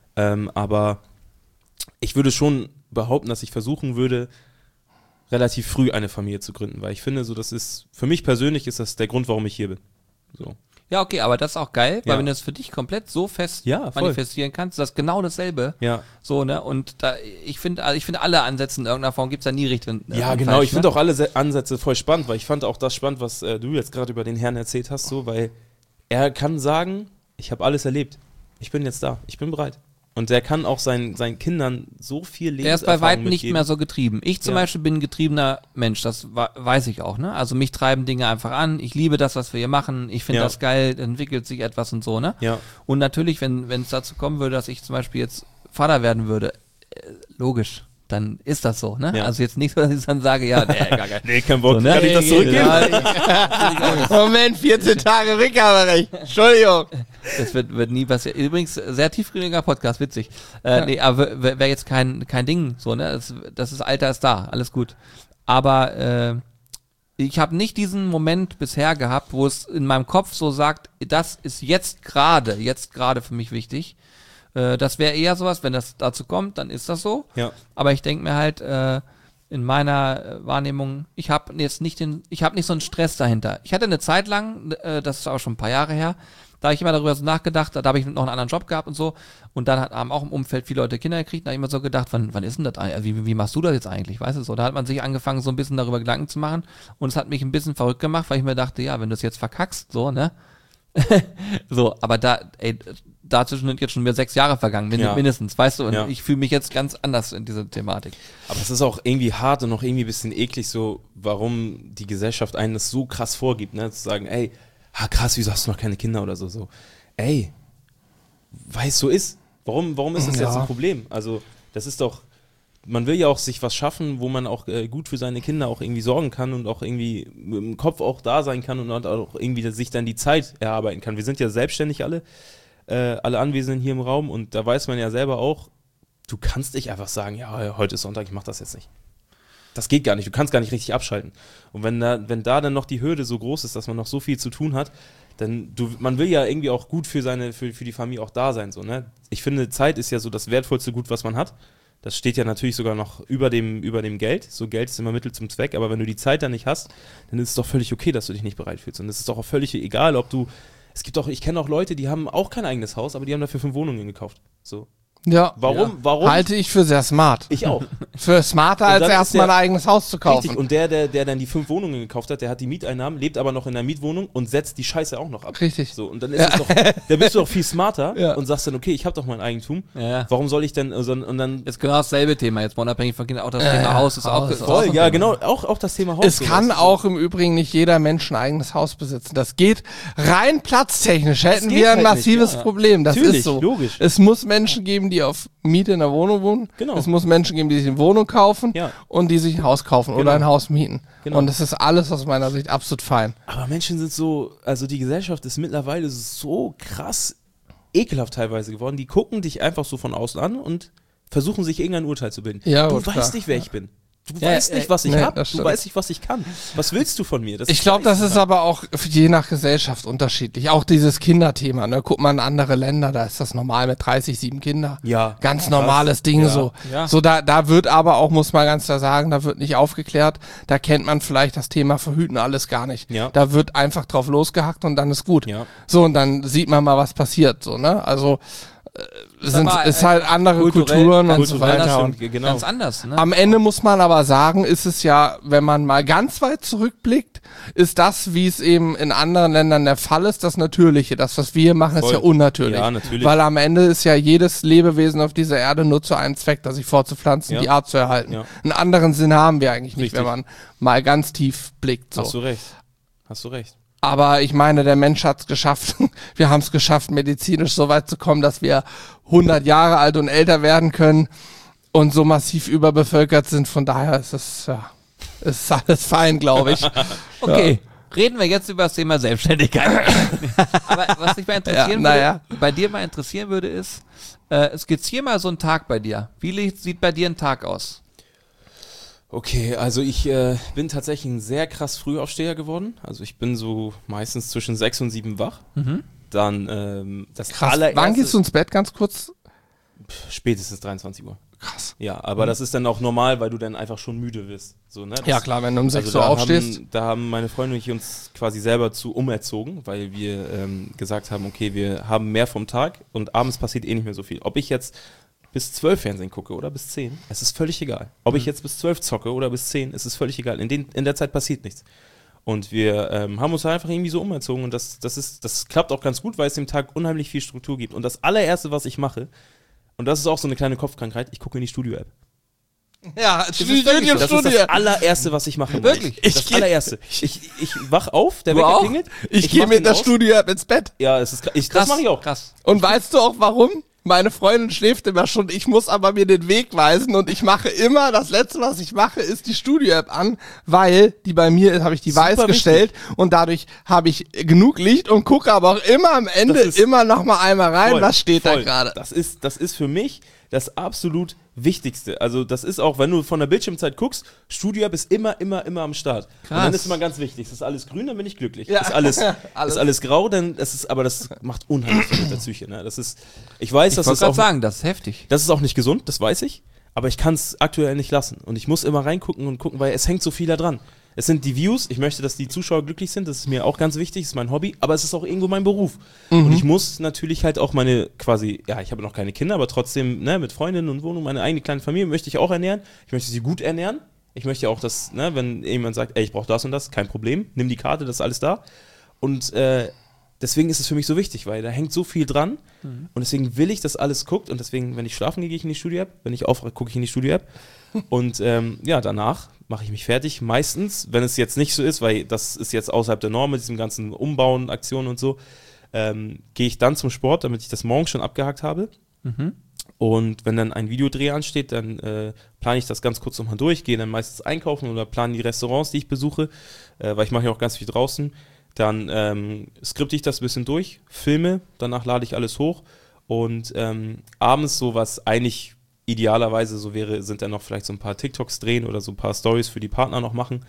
Aber ich würde schon behaupten, dass ich versuchen würde, relativ früh eine Familie zu gründen. Weil ich finde, so, für mich persönlich ist das der Grund, warum ich hier bin. So. Ja, okay, aber das ist auch geil, weil Ja. wenn du das für dich komplett so fest Ja, voll. manifestieren kannst, das ist genau dasselbe. Ja. So, ne? Und ich finde alle Ansätze in irgendeiner Form gibt's da nie richtig. Ja, genau. Ich finde auch alle Ansätze voll spannend, weil ich fand auch das spannend, was du jetzt gerade über den Herrn erzählt hast, so, weil er kann sagen, ich habe alles erlebt. Ich bin jetzt da. Ich bin bereit. Und der kann auch seinen Kindern so viel Lebenserfahrung Er ist bei weitem nicht mitgeben. mehr so getrieben. Ich zum Ja. Beispiel bin ein getriebener Mensch, das weiß ich auch, ne? Also mich treiben Dinge einfach an, ich liebe das, was wir hier machen, ich finde Ja. das geil, entwickelt sich etwas und so, ne? Ja. Und natürlich, wenn es dazu kommen würde, dass ich zum Beispiel jetzt Vater werden würde, logisch, dann ist das so, ne? Ja. Also jetzt nicht so, dass ich dann sage, ja, gar kein. Nee, kein Bock. So, ne? Kann ich das zurückgeben? Ja, Moment, 14 Tage Rückgaberecht. Entschuldigung. das wird nie passieren. Übrigens, sehr tiefgründiger Podcast, witzig. Nee, aber wäre jetzt kein Ding, so, ne? Das ist Alter ist da, alles gut. Aber ich habe nicht diesen Moment bisher gehabt, wo es in meinem Kopf so sagt, das ist jetzt gerade für mich wichtig. Das wäre eher sowas, wenn das dazu kommt, dann ist das so. Ja. Aber ich denke mir halt, in meiner Wahrnehmung, ich habe nicht so einen Stress dahinter. Ich hatte eine Zeit lang, das ist auch schon ein paar Jahre her, da habe ich immer darüber so nachgedacht, da habe ich noch einen anderen Job gehabt und so. Und dann haben auch im Umfeld viele Leute Kinder gekriegt. Da habe ich immer so gedacht, wann ist denn das eigentlich? Wie machst du das jetzt eigentlich? Weißt du so? Da hat man sich angefangen, so ein bisschen darüber Gedanken zu machen. Und es hat mich ein bisschen verrückt gemacht, weil ich mir dachte, ja, wenn du es jetzt verkackst, so, ne? So, aber dazwischen sind jetzt schon wieder 6 Jahre vergangen, Ja. mindestens, weißt du? Und Ja. ich fühle mich jetzt ganz anders in dieser Thematik. Aber es ist auch irgendwie hart und auch irgendwie ein bisschen eklig, so, warum die Gesellschaft einen das so krass vorgibt, ne? Zu sagen, ey, krass, wieso hast du noch keine Kinder oder so. Ey, weil es so ist. Warum ist das Ja. jetzt ein Problem? Also, das ist doch, man will ja auch sich was schaffen, wo man auch gut für seine Kinder auch irgendwie sorgen kann und auch irgendwie im Kopf auch da sein kann und auch irgendwie sich dann die Zeit erarbeiten kann. Wir sind ja selbstständig alle Anwesenden hier im Raum und da weiß man ja selber auch, du kannst nicht einfach sagen, ja, heute ist Sonntag, ich mach das jetzt nicht. Das geht gar nicht, du kannst gar nicht richtig abschalten. Und wenn da dann noch die Hürde so groß ist, dass man noch so viel zu tun hat, dann man will ja irgendwie auch gut für die Familie auch da sein, so, ne? Ich finde, Zeit ist ja so das wertvollste Gut, was man hat. Das steht ja natürlich sogar noch über dem Geld. So, Geld ist immer Mittel zum Zweck, aber wenn du die Zeit dann nicht hast, dann ist es doch völlig okay, dass du dich nicht bereit fühlst. Und es ist doch auch völlig egal, ich kenne auch Leute, die haben auch kein eigenes Haus, aber die haben dafür 5 Wohnungen gekauft. So. Ja. Warum? Halte ich für sehr smart. Ich auch. Für smarter, Und als dann ist erstmal ein eigenes Haus zu kaufen. Richtig, und der dann die 5 Wohnungen gekauft hat, der hat die Mieteinnahmen, lebt aber noch in der Mietwohnung und setzt die Scheiße auch noch ab. Richtig. So, und dann ist es doch, da bist du doch viel smarter Ja. und sagst dann, okay, ich habe doch mein Eigentum. Ja. Warum soll ich denn, und dann Ist genau dasselbe Thema, jetzt mal unabhängig von Kindern, auch das Thema Haus ist auch Haus. voll, ja, genau, auch das Thema Haus. Es kann auch im Übrigen nicht jeder Mensch ein eigenes Haus besitzen. Das geht rein platztechnisch. Hätten geht wir ein halt nicht, massives ja. Problem. Das Natürlich, ist so. logisch. Es muss Menschen geben, die auf Miete in der Wohnung wohnen. Genau. Es muss Menschen geben, die sich in Wohnung kaufen Ja. und die sich ein Haus kaufen oder ein Haus mieten. Genau. Und das ist alles aus meiner Sicht absolut fein. Aber Menschen sind so, also die Gesellschaft ist mittlerweile so krass ekelhaft teilweise geworden. Die gucken dich einfach so von außen an und versuchen sich irgendein Urteil zu bilden. Ja, du gut, weißt klar. nicht, wer ich bin. Du Ja, weißt nicht, was ich nee, habe. das Du stimmt. weißt nicht, was ich kann. Was willst du von mir? Ich glaube, das ist aber auch je nach Gesellschaft unterschiedlich. Auch dieses Kinderthema, ne? Guck mal in andere Länder, da ist das normal mit 7 Kinder. Ja. Ganz normales Ding Ja. so. Ja. So, da wird aber auch, muss man ganz klar sagen, da wird nicht aufgeklärt. Da kennt man vielleicht das Thema Verhüten alles gar nicht. Ja. Da wird einfach drauf losgehackt und dann ist gut. Ja. So, und dann sieht man mal, was passiert, so, ne? Also, aber, ist halt andere kulturell Kulturen und ganz so kulturell, weiter. das Und stimmt, genau. Ganz anders, ne? am Ende muss man aber sagen, ist es ja, wenn man mal ganz weit zurückblickt, ist das, wie es eben in anderen Ländern der Fall ist, das Natürliche. Das, was wir hier machen, ist Voll. ja unnatürlich. Ja, natürlich. Weil am Ende ist ja jedes Lebewesen auf dieser Erde nur zu einem Zweck, das sich fortzupflanzen, Ja. die Art zu erhalten. Ja. Einen anderen Sinn haben wir eigentlich nicht, Richtig. wenn man mal ganz tief blickt. So. Hast du recht. Hast du recht. Aber ich meine, der Mensch hat es geschafft. Wir haben es geschafft, medizinisch so weit zu kommen, dass wir 100 Jahre alt und älter werden können und so massiv überbevölkert sind. Von daher ist es, ja, ist alles fein, glaube ich. Okay, reden wir jetzt über das Thema Selbstständigkeit. Aber was mich mal interessieren Ja, würde, bei dir mal interessieren würde, ist, skizzier mal so einen Tag bei dir. Wie sieht bei dir ein Tag aus? Okay, also ich bin tatsächlich ein sehr krass Frühaufsteher geworden. Also ich bin so meistens zwischen 6 und 7 wach. Dann das Krass. allererste... Wann gehst du ins Bett, ganz kurz? Spätestens 23 Uhr. Krass. Ja, aber das ist dann auch normal, weil du dann einfach schon müde wirst. So, ne? Das, Ja klar, wenn du um 6 also Uhr da aufstehst. da haben meine Freunde und ich uns quasi selber zu umerzogen, weil wir gesagt haben, okay, wir haben mehr vom Tag und abends passiert eh nicht mehr so viel. Ob ich jetzt bis 12 Fernsehen gucke oder bis 10, es ist völlig egal. Ob ich jetzt bis 12 zocke oder bis 10, es ist völlig egal. In der Zeit passiert nichts. Und wir haben uns einfach irgendwie so umerzogen und das klappt auch ganz gut, weil es dem Tag unheimlich viel Struktur gibt. Und das allererste, was ich mache, und das ist auch so eine kleine Kopfkrankheit, ich gucke in die Studio-App. Ja, Das ist das allererste, was ich mache. Wirklich? Das allererste. Ich wach auf, der Du Wecker auch? klingelt. Ich gehe mach mit den der aus. Studio-App ins Bett. Ja, das mache ich auch. Krass. Und weißt du auch warum? Meine Freundin schläft immer schon, ich muss aber mir den Weg weisen und ich mache immer, das Letzte, was ich mache, ist die Studio-App an, weil die bei mir ist, habe ich die Super weiß gestellt und dadurch habe ich genug Licht und gucke aber auch immer am Ende Das ist immer noch mal einmal rein, Voll, was steht da voll. gerade. Das ist für mich das absolut Wichtigste. Also das ist auch, wenn du von der Bildschirmzeit guckst, Studio-App ist immer am Start. Und dann ist immer ganz wichtig, ist alles grün, dann bin ich glücklich. Ja. Ist alles, Alles. ist alles grau, dann aber das macht unheimlich viel mit der Psyche. Ne? Ich weiß, Ich das wollte ist gerade auch, sagen, das ist heftig. das ist auch nicht gesund, das weiß ich, aber ich kann es aktuell nicht lassen. Und ich muss immer reingucken und gucken, weil es hängt so viel da dran. Es sind die Views, ich möchte, dass die Zuschauer glücklich sind, das ist mir auch ganz wichtig, das ist mein Hobby, aber es ist auch irgendwo mein Beruf. Und ich muss natürlich halt auch meine quasi, ja, ich habe noch keine Kinder, aber trotzdem, ne, mit Freundinnen und Wohnung, meine eigene kleine Familie möchte ich auch ernähren. Ich möchte sie gut ernähren. Ich möchte auch, dass, ne, wenn jemand sagt, ey, ich brauche das und das, kein Problem, nimm die Karte, das ist alles da. Und deswegen ist es für mich so wichtig, weil da hängt so viel dran und deswegen will ich, dass alles guckt und deswegen, wenn ich schlafen gehe, gehe ich in die Studio-App, wenn ich aufwache, gucke ich in die Studio-App und ja, danach mache ich mich fertig. Meistens, wenn es jetzt nicht so ist, weil das ist jetzt außerhalb der Norm mit diesem ganzen Umbauen, Aktionen und so, gehe ich dann zum Sport, damit ich das morgens schon abgehakt habe. Und wenn dann ein Videodreh ansteht, dann plane ich das ganz kurz nochmal durch, gehe dann meistens einkaufen oder plane die Restaurants, die ich besuche, weil ich mache ja auch ganz viel draußen. Dann skripte ich das ein bisschen durch, filme, danach lade ich alles hoch und abends so, was eigentlich idealerweise so wäre, sind dann noch vielleicht so ein paar TikToks drehen oder so ein paar Stories für die Partner noch machen.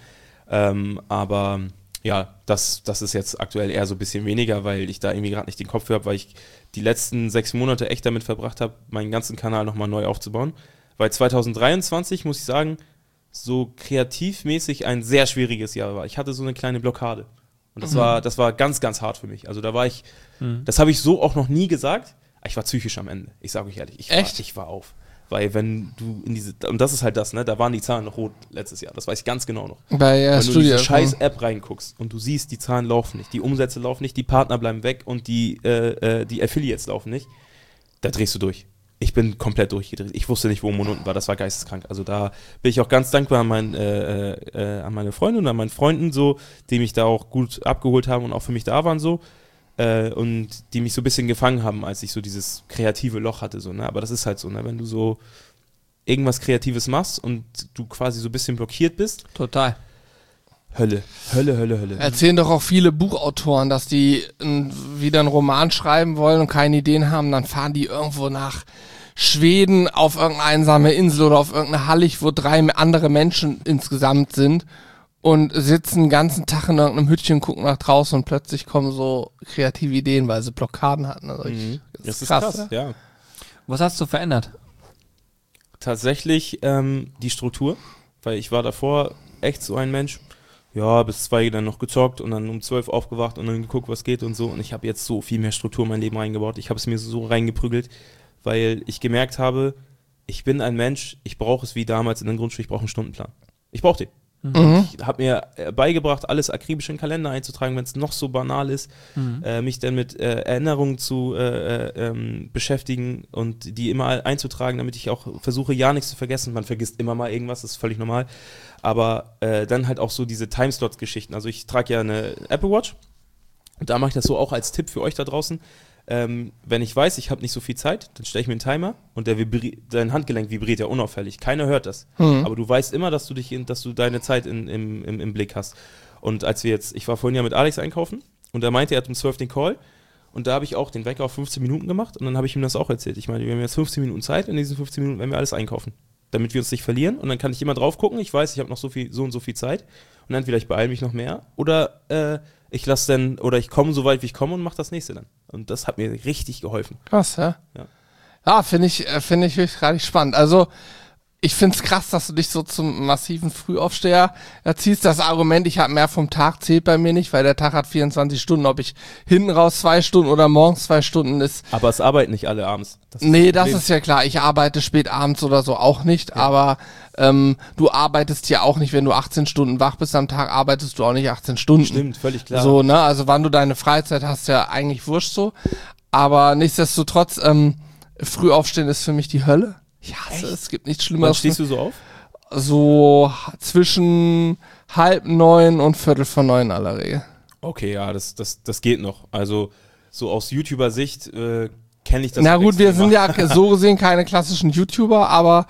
Aber ja, das ist jetzt aktuell eher so ein bisschen weniger, weil ich da irgendwie gerade nicht den Kopf für habe, weil ich die letzten 6 Monate echt damit verbracht habe, meinen ganzen Kanal nochmal neu aufzubauen. Weil 2023, muss ich sagen, so kreativmäßig ein sehr schwieriges Jahr war. Ich hatte so eine kleine Blockade. Und das war ganz, ganz hart für mich. Also da war ich, das habe ich so auch noch nie gesagt, aber ich war psychisch am Ende. Ich sage euch ehrlich, ich war auf. Weil wenn du in diese, und das ist halt das, ne, da waren die Zahlen noch rot letztes Jahr, das weiß ich ganz genau noch. Bei Wenn du in Studio. diese scheiß App reinguckst und du siehst, die Zahlen laufen nicht, die Umsätze laufen nicht, die Partner bleiben weg und die Affiliates laufen nicht, da drehst du durch. Ich bin komplett durchgedreht. Ich wusste nicht, wo oben und unten war, das war geisteskrank. Also da bin ich auch ganz dankbar an meine Freunde und an meinen Freunden so, die mich da auch gut abgeholt haben und auch für mich da waren so. Und die mich so ein bisschen gefangen haben, als ich so dieses kreative Loch hatte. So, ne? Aber das ist halt so, ne? Wenn du so irgendwas Kreatives machst und du quasi so ein bisschen blockiert bist. Total. Hölle. Erzählen doch auch viele Buchautoren, dass die wieder einen Roman schreiben wollen und keine Ideen haben, dann fahren die irgendwo nach Schweden auf irgendeine einsame Insel oder auf irgendeine Hallig, wo 3 andere Menschen insgesamt sind und sitzen den ganzen Tag in irgendeinem Hütchen, gucken nach draußen und plötzlich kommen so kreative Ideen, weil sie Blockaden hatten. Also Das ist krass, ja. Was hast du verändert? Tatsächlich die Struktur, weil ich war davor echt so ein Mensch, ja, bis 2 dann noch gezockt und dann um 12 aufgewacht und dann geguckt, was geht und so. Und ich habe jetzt so viel mehr Struktur in mein Leben reingebaut. Ich habe es mir so reingeprügelt, weil ich gemerkt habe, ich bin ein Mensch, ich brauche es wie damals in der Grundschule, ich brauche einen Stundenplan. Ich brauche den. Ich habe mir beigebracht, alles akribisch in den Kalender einzutragen, wenn es noch so banal ist, mich dann mit Erinnerungen zu beschäftigen und die immer einzutragen, damit ich auch versuche, ja nichts zu vergessen. Man vergisst immer mal irgendwas, das ist völlig normal. Aber dann halt auch so diese Timeslots-Geschichten. Also ich trage ja eine Apple Watch und da mache ich das so auch als Tipp für euch da draußen. Wenn ich weiß, ich habe nicht so viel Zeit, dann stelle ich mir einen Timer und dein Handgelenk vibriert ja unauffällig. Keiner hört das. Aber du weißt immer, dass du deine Zeit im Blick hast. Und ich war vorhin ja mit Alex einkaufen und er meinte, er hat um 12 den Call und da habe ich auch den Wecker auf 15 Minuten gemacht und dann habe ich ihm das auch erzählt. Ich meine, wir haben jetzt 15 Minuten Zeit, in diesen 15 Minuten werden wir alles einkaufen, damit wir uns nicht verlieren und dann kann ich immer drauf gucken, ich weiß, ich habe noch so und so viel Zeit und entweder ich beeile mich noch mehr oder ich komme so weit, wie ich komme und mache das nächste dann. Und das hat mir richtig geholfen. Krass, ja? Ja, finde ich wirklich richtig spannend. Also, ich finde es krass, dass du dich so zum massiven Frühaufsteher erziehst. Das Argument, ich habe mehr vom Tag, zählt bei mir nicht, weil der Tag hat 24 Stunden. Ob ich hinten raus 2 Stunden oder morgens 2 Stunden ist. Aber es arbeiten nicht alle abends. Das ist ja klar. Ich arbeite spät abends oder so auch nicht, aber du arbeitest ja auch nicht, wenn du 18 Stunden wach bist am Tag, arbeitest du auch nicht 18 Stunden. Stimmt, völlig klar. So, ne? Also wann du deine Freizeit hast, ja eigentlich wurscht so. Aber nichtsdestotrotz, Frühaufstehen ist für mich die Hölle. Ich hasse es, es gibt nichts Schlimmeres. Wann stehst du so auf? So zwischen 8:30 und 8:45 aller Regel. Okay, ja, das geht noch. Also so aus YouTuber-Sicht kenne ich das. Na gut, wir sind ja so gesehen keine klassischen YouTuber, aber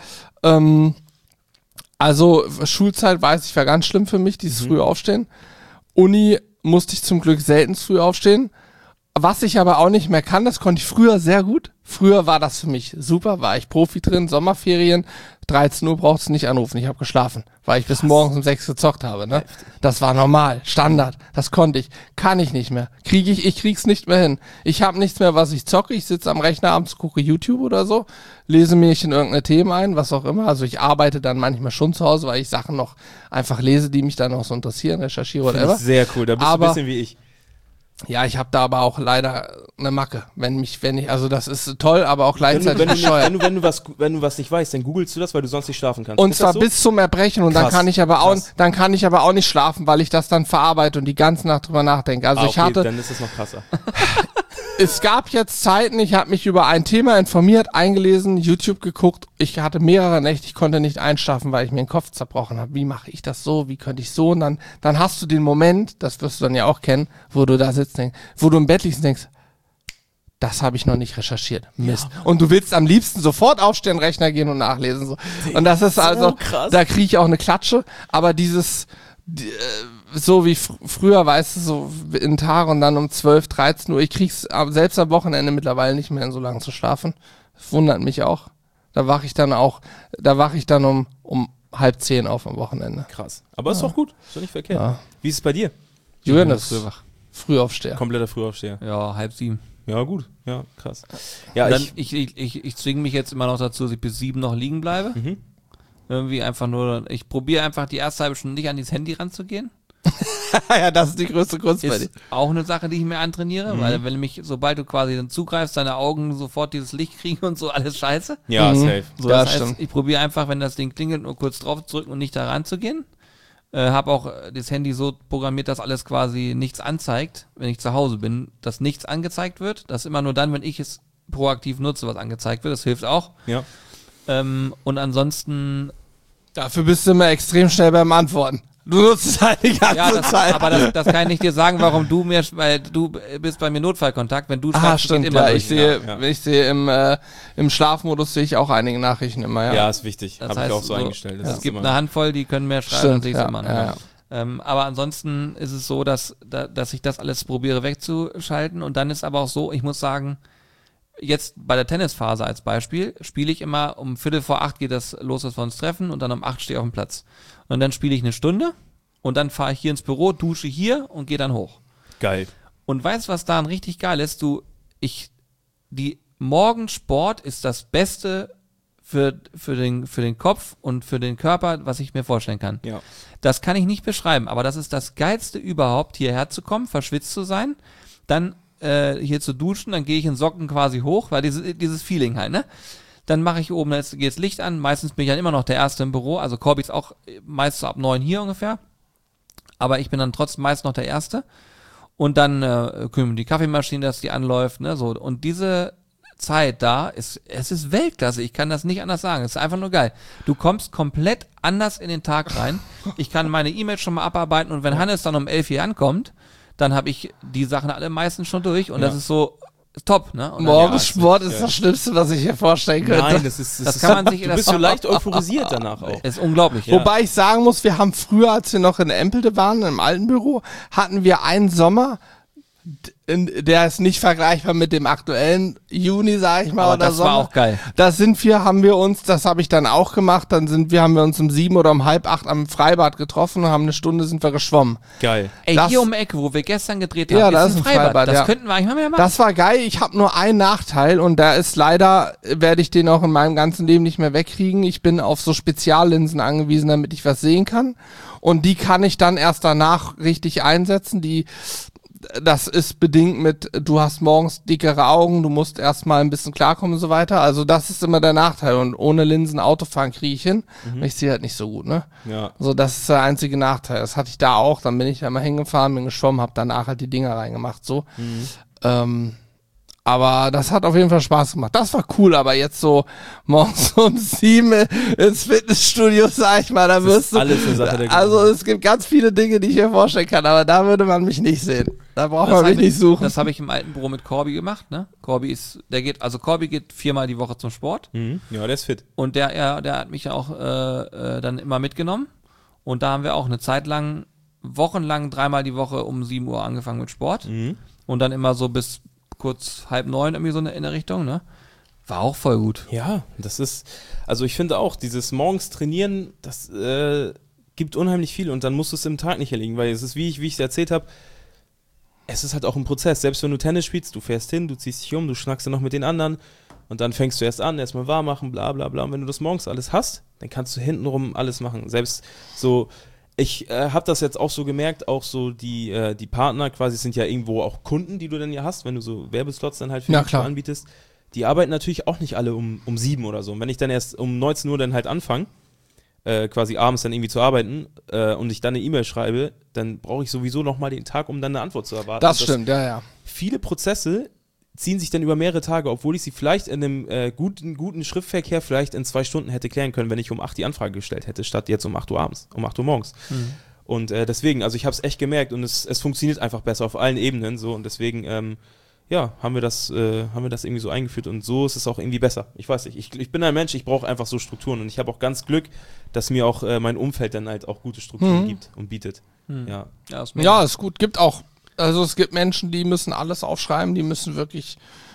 also Schulzeit weiß ich, war ganz schlimm für mich, dieses frühe Aufstehen. Uni musste ich zum Glück selten früh aufstehen. Was ich aber auch nicht mehr kann, das konnte ich früher sehr gut. Früher war das für mich super, war ich Profi drin, Sommerferien, 13 Uhr braucht's nicht anrufen, ich habe geschlafen, weil ich bis morgens um 6 gezockt habe. Ne? Das war normal, Standard, das konnte ich. Kann ich nicht mehr. Ich krieg's nicht mehr hin. Ich habe nichts mehr, was ich zocke. Ich sitze am Rechner abends, gucke YouTube oder so, lese mich in irgendeine Themen ein, was auch immer. Also ich arbeite dann manchmal schon zu Hause, weil ich Sachen noch einfach lese, die mich dann auch so interessieren, recherchiere oder whatever. Sehr cool, da bist du ein bisschen wie ich. Ja, ich habe da aber auch leider eine Macke. Also das ist toll, aber auch gleichzeitig bescheuert. Wenn du was nicht weißt, dann googelst du das, weil du sonst nicht schlafen kannst. Und zwar so? Bis zum Erbrechen und dann kann ich aber auch nicht schlafen, weil ich das dann verarbeite und die ganze Nacht drüber nachdenke. Also dann ist es noch krasser. Es gab jetzt Zeiten, ich habe mich über ein Thema informiert, eingelesen, YouTube geguckt. Ich hatte mehrere Nächte, ich konnte nicht einschlafen, weil ich mir den Kopf zerbrochen habe. Wie mache ich das so? Wie könnte ich so? Und dann hast du den Moment, das wirst du dann ja auch kennen, wo du da sitzt, wo du im Bett liegst und denkst, das habe ich noch nicht recherchiert. Mist. Ja. Und du willst am liebsten sofort aufstehen, Rechner gehen und nachlesen. So. Und das ist also, krass. Da kriege ich auch eine Klatsche. Aber so wie früher, weißt du, so in Tag und dann um 12, 13 Uhr, ich krieg's selbst am Wochenende mittlerweile nicht mehr, so lange zu schlafen. Das wundert mich auch. Da wache ich dann um 9:30 auf am Wochenende. Krass. Aber ist doch gut. Ist doch nicht verkehrt. Ja. Wie ist es bei dir? Julian ist Frühaufsteher. Kompletter Frühaufsteher. Ja, 6:30. Ja, gut. Ja, krass. Ja, dann, ich zwinge mich jetzt immer noch dazu, dass ich bis 7 noch liegen bleibe. Irgendwie einfach nur, ich probiere einfach die erste halbe Stunde nicht an dieses Handy ranzugehen. Ja, das ist die größte Kunst bei dir. Ist auch eine Sache, die ich mir antrainiere, weil sobald du quasi dann zugreifst, deine Augen sofort dieses Licht kriegen und so, alles scheiße. Ja, safe. So, das heißt, ich probiere einfach, wenn das Ding klingelt, nur kurz drauf zu drücken und nicht da ranzugehen. Habe auch das Handy so programmiert, dass alles quasi nichts anzeigt, wenn ich zu Hause bin, dass nichts angezeigt wird. Das ist immer nur dann, wenn ich es proaktiv nutze, was angezeigt wird. Das hilft auch. Ja. Und ansonsten... Dafür bist du immer extrem schnell beim Antworten. Du nutzt es halt die ganze Ja, Zeit. aber das kann ich nicht dir sagen, warum weil du bist bei mir Notfallkontakt, wenn du schreibst, Stimmt, geht immer ja, durch. ich sehe im Schlafmodus sehe ich auch einige Nachrichten immer, ja. Ja, ist wichtig. Das Habe ich heißt, auch so eingestellt. Das Es ist gibt immer- eine Handvoll, die können mehr schreiben, Stimmt, dann sehe ich es ja, immer. ja, Ne? Aber ansonsten ist es so, dass ich das alles probiere wegzuschalten und dann ist aber auch so, ich muss sagen, jetzt bei der Tennisphase als Beispiel spiele ich immer um 7:45 geht das los, dass wir uns treffen und dann um 8 stehe ich auf dem Platz. Und dann spiele ich eine Stunde und dann fahre ich hier ins Büro, dusche hier und gehe dann hoch. Geil. Und weißt du, was daran richtig geil ist? Die Morgensport ist das Beste für den Kopf und für den Körper, was ich mir vorstellen kann. Ja. Das kann ich nicht beschreiben, aber das ist das Geilste überhaupt, hierher zu kommen, verschwitzt zu sein, dann hier zu duschen, dann gehe ich in Socken quasi hoch, weil dieses Feeling halt, ne? Dann mache ich oben, jetzt geht das Licht an, meistens bin ich dann immer noch der Erste im Büro, also Corby ist auch meist so ab 9 hier ungefähr, aber ich bin dann trotzdem meist noch der Erste und dann kümmern die Kaffeemaschine, dass die anläuft, ne, so, und diese Zeit da, es ist Weltklasse, ich kann das nicht anders sagen, es ist einfach nur geil. Du kommst komplett anders in den Tag rein, ich kann meine E-Mails schon mal abarbeiten und wenn Hannes dann um 11 hier ankommt, dann habe ich die Sachen alle meistens schon durch und das ist so top, ne? Und dann, Morgensport ist das Schlimmste, was ich mir vorstellen könnte. Nein, das kann man sich- Du das- bist so leicht euphorisiert danach auch. ist unglaublich. Ja. Wobei ich sagen muss, wir haben früher, als wir noch in Empelde waren, im alten Büro, hatten wir einen Sommer, der ist nicht vergleichbar mit dem aktuellen Juni, sag ich mal, Aber oder das Sommer. war auch geil. Das habe ich dann auch gemacht, haben wir uns um 7 oder um 7:30 am Freibad getroffen und haben eine Stunde sind wir geschwommen. Geil. Ey, Das- hier um die Ecke, wo wir gestern gedreht haben, Ja, ist da ein ist ein Freibad. Freibad, Das ja. könnten wir eigentlich mal mehr machen. Das war geil. Ich habe nur einen Nachteil und da ist leider, werde ich den auch in meinem ganzen Leben nicht mehr wegkriegen. Ich bin auf so Speziallinsen angewiesen, damit ich was sehen kann. Und die kann ich dann erst danach richtig einsetzen. Das ist bedingt mit, du hast morgens dickere Augen, du musst erstmal ein bisschen klarkommen und so weiter. Also das ist immer der Nachteil. Und ohne Linsen Autofahren kriege ich hin. Ich sehe halt nicht so gut, ne? Ja. So, das ist der einzige Nachteil. Das hatte ich da auch. Dann bin ich da mal hingefahren, bin geschwommen, habe danach halt die Dinger reingemacht, so. Aber das hat auf jeden Fall Spaß gemacht. Das war cool, aber jetzt so morgens um 7 ins Fitnessstudio, sag ich mal, da wirst du... alles eine Sache der Also es gibt ganz viele Dinge, die ich mir vorstellen kann, aber da würde man mich nicht sehen. Da braucht man mich nicht suchen. Das habe ich im alten Büro mit Corby gemacht, ne? Corby geht 4-mal die Woche zum Sport. Mhm. Ja, der ist fit. Und der hat mich ja auch dann immer mitgenommen. Und da haben wir auch eine Zeit lang, wochenlang 3-mal die Woche um 7 Uhr angefangen mit Sport. Und dann immer so bis kurz 8:30 irgendwie so in der Richtung, ne? War auch voll gut. Ja, das ist, also ich finde auch, dieses morgens trainieren, das gibt unheimlich viel und dann musst du es im Tag nicht erlegen, weil es ist, wie ich es erzählt habe, es ist halt auch ein Prozess. Selbst wenn du Tennis spielst, du fährst hin, du ziehst dich um, du schnackst dann noch mit den anderen und dann fängst du erstmal warm machen, bla bla bla. Und wenn du das morgens alles hast, dann kannst du hintenrum alles machen. Selbst so, ich habe das jetzt auch so gemerkt, auch so die Partner quasi sind ja irgendwo auch Kunden, die du dann ja hast, wenn du so Werbeslots dann halt für Ja, dich klar. anbietest. Die arbeiten natürlich auch nicht alle um 7 oder so. Und wenn ich dann erst um 19 Uhr dann halt anfange, quasi abends dann irgendwie zu arbeiten und ich dann eine E-Mail schreibe, dann brauche ich sowieso nochmal den Tag, um dann eine Antwort zu erwarten. Das Und stimmt, ja. viele Prozesse ziehen sich dann über mehrere Tage, obwohl ich sie vielleicht in einem guten Schriftverkehr vielleicht in 2 Stunden hätte klären können, wenn ich um 8 die Anfrage gestellt hätte, statt jetzt um 8 Uhr abends, um 8 Uhr morgens. Und deswegen, also ich habe es echt gemerkt und es funktioniert einfach besser auf allen Ebenen so und deswegen haben wir das irgendwie so eingeführt und so ist es auch irgendwie besser. Ich weiß nicht, ich bin ein Mensch, ich brauche einfach so Strukturen und ich habe auch ganz Glück, dass mir auch mein Umfeld dann halt auch gute Strukturen gibt und bietet. Ja. Ja, ist Ja, ist gut. Es gibt Menschen, die müssen alles aufschreiben, die müssen wirklich,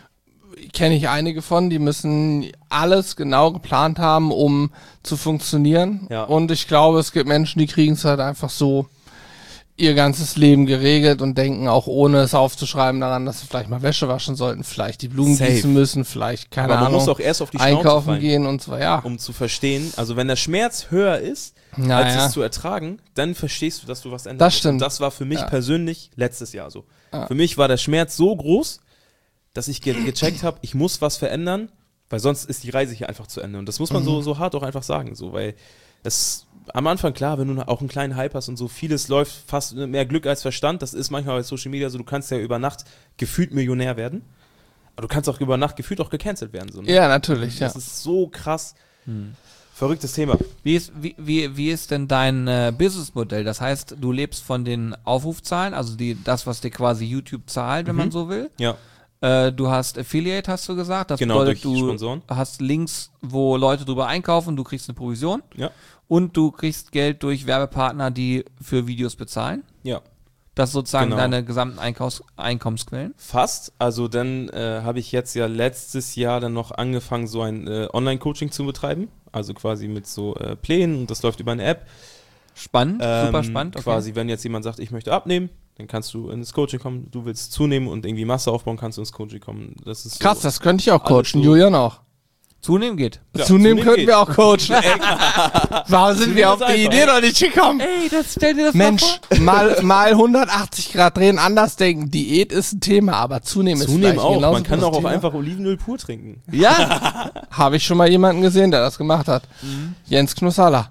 kenne ich einige von, die müssen alles genau geplant haben, um zu funktionieren. Ja. Und ich glaube, es gibt Menschen, die kriegen es halt einfach so ihr ganzes Leben geregelt und denken auch ohne es aufzuschreiben daran, dass sie vielleicht mal Wäsche waschen sollten, vielleicht die Blumen Safe. gießen müssen, vielleicht, keine Aber man Ahnung, muss auch erst auf die Schnauze einkaufen fallen, gehen und so, ja. um zu verstehen, also wenn der Schmerz höher ist, als Naja. es zu ertragen, dann verstehst du, dass du was ändern Das musst. stimmt. Und das war für mich Ja. persönlich letztes Jahr so. Ja. Für mich war der Schmerz so groß, dass ich gecheckt habe, ich muss was verändern, weil sonst ist die Reise hier einfach zu Ende. Und das muss man so hart auch einfach sagen, so, weil es am Anfang, klar, wenn du auch einen kleinen Hype hast und so, vieles läuft fast mehr Glück als Verstand. Das ist manchmal bei Social Media so, du kannst ja über Nacht gefühlt Millionär werden, aber du kannst auch über Nacht gefühlt auch gecancelt werden. So, ne? Ja, natürlich, ja. Das ist so krass. Verrücktes Thema. Wie ist denn dein Businessmodell? Das heißt, du lebst von den Aufrufzahlen, also das, was dir quasi YouTube zahlt, wenn man so will. Ja. Du hast Affiliate, hast du gesagt. Das Genau, bedeutet, durch du Sponsoren. hast Links, wo Leute drüber einkaufen, du kriegst eine Provision. Ja. Und du kriegst Geld durch Werbepartner, die für Videos bezahlen. Ja. Das ist sozusagen Genau. deine gesamten Einkommensquellen. Fast. Also dann habe ich jetzt ja letztes Jahr dann noch angefangen, so ein Online-Coaching zu betreiben. Also quasi mit so Plänen und das läuft über eine App. Spannend, super spannend. Okay. Quasi, wenn jetzt jemand sagt, ich möchte abnehmen, dann kannst du ins Coaching kommen. Du willst zunehmen und irgendwie Masse aufbauen, kannst du ins Coaching kommen. Das ist Krass, so. das könnte ich auch alles coachen, so. Julian auch. Zunehmen geht. Ja, Zunehmen könnten geht. wir auch coachen. Warum sind wir auf ist die einfach. Idee noch nicht gekommen? Ey, stell dir das Mensch, mal vor. mal 180 Grad drehen, anders denken. Diät ist ein Thema, aber zunehmen ist Zunehmen vielleicht auch. genauso Man kann auch Thema. einfach Olivenöl pur trinken. Ja, Habe ich schon mal jemanden gesehen, der das gemacht hat. Jens Knussala.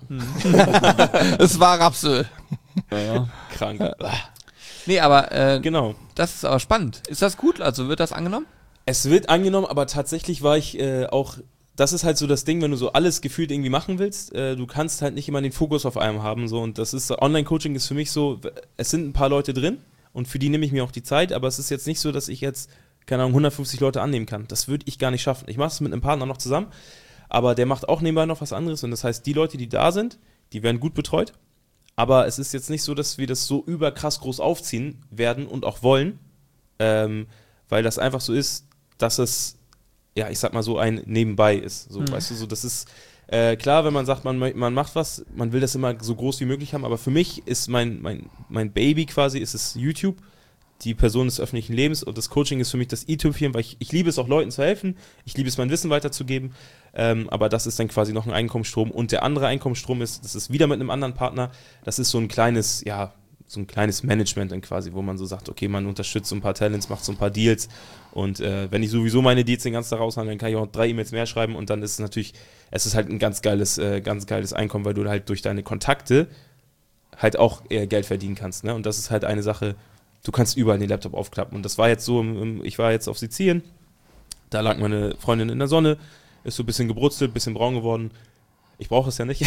Es war Rapsöl. Krank. nee, aber Genau. das ist aber spannend. Ist das gut? Also wird das angenommen? Es wird angenommen, aber tatsächlich war ich auch, das ist halt so das Ding, wenn du so alles gefühlt irgendwie machen willst, du kannst halt nicht immer den Fokus auf einem haben, so, und das ist, Online-Coaching ist für mich so, es sind ein paar Leute drin und für die nehme ich mir auch die Zeit, aber es ist jetzt nicht so, dass ich jetzt, keine Ahnung, 150 Leute annehmen kann. Das würde ich gar nicht schaffen. Ich mache es mit einem Partner noch zusammen, aber der macht auch nebenbei noch was anderes und das heißt, die Leute, die da sind, die werden gut betreut, aber es ist jetzt nicht so, dass wir das so überkrass groß aufziehen werden und auch wollen, weil das einfach so ist, dass es, ja, ich sag mal so ein Nebenbei ist. So, weißt du, so, das ist klar, wenn man sagt, man macht was, man will das immer so groß wie möglich haben, aber für mich ist mein Baby quasi, ist es YouTube, die Person des öffentlichen Lebens, und das Coaching ist für mich das i-Tüpfchen, weil ich liebe es auch, Leuten zu helfen, ich liebe es, mein Wissen weiterzugeben, aber das ist dann quasi noch ein Einkommensstrom, und der andere Einkommensstrom ist, das ist wieder mit einem anderen Partner, das ist so ein kleines, ja, so ein kleines Management dann quasi, wo man so sagt, okay, man unterstützt so ein paar Talents, macht so ein paar Deals, und wenn ich sowieso meine Deals den ganzen Tag raushalte, dann kann ich auch 3 E-Mails mehr schreiben, und dann ist es natürlich, es ist halt ein ganz geiles Einkommen, weil du halt durch deine Kontakte halt auch Geld verdienen kannst, ne? Und das ist halt eine Sache, du kannst überall den Laptop aufklappen, und das war jetzt so, ich war jetzt auf Sizilien, da lag meine Freundin in der Sonne, ist so ein bisschen gebrutzelt, ein bisschen braun geworden. Ich brauche es ja nicht.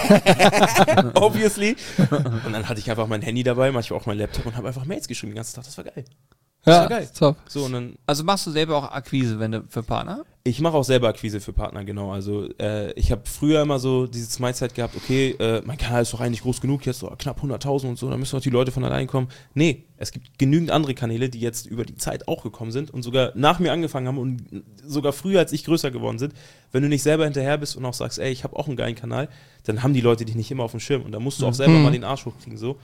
Obviously. Und dann hatte ich einfach mein Handy dabei, manchmal auch mein Laptop, und habe einfach Mails geschrieben den ganzen Tag. Das war geil. Das war geil. Top. So, und dann, Also machst du selber auch Akquise für Partner? ich mache auch selber Akquise für Partner, genau. Also ich habe früher immer so dieses Mindset gehabt, okay, mein Kanal ist doch eigentlich groß genug, jetzt so knapp 100.000 und so, da müssen doch die Leute von allein kommen. Nee, es gibt genügend andere Kanäle, die jetzt über die Zeit auch gekommen sind und sogar nach mir angefangen haben und sogar früher als ich größer geworden sind. Wenn du nicht selber hinterher bist und auch sagst, ey, ich habe auch einen geilen Kanal, dann haben die Leute dich nicht immer auf dem Schirm, und da musst du auch selber mal den Arsch hochkriegen, so.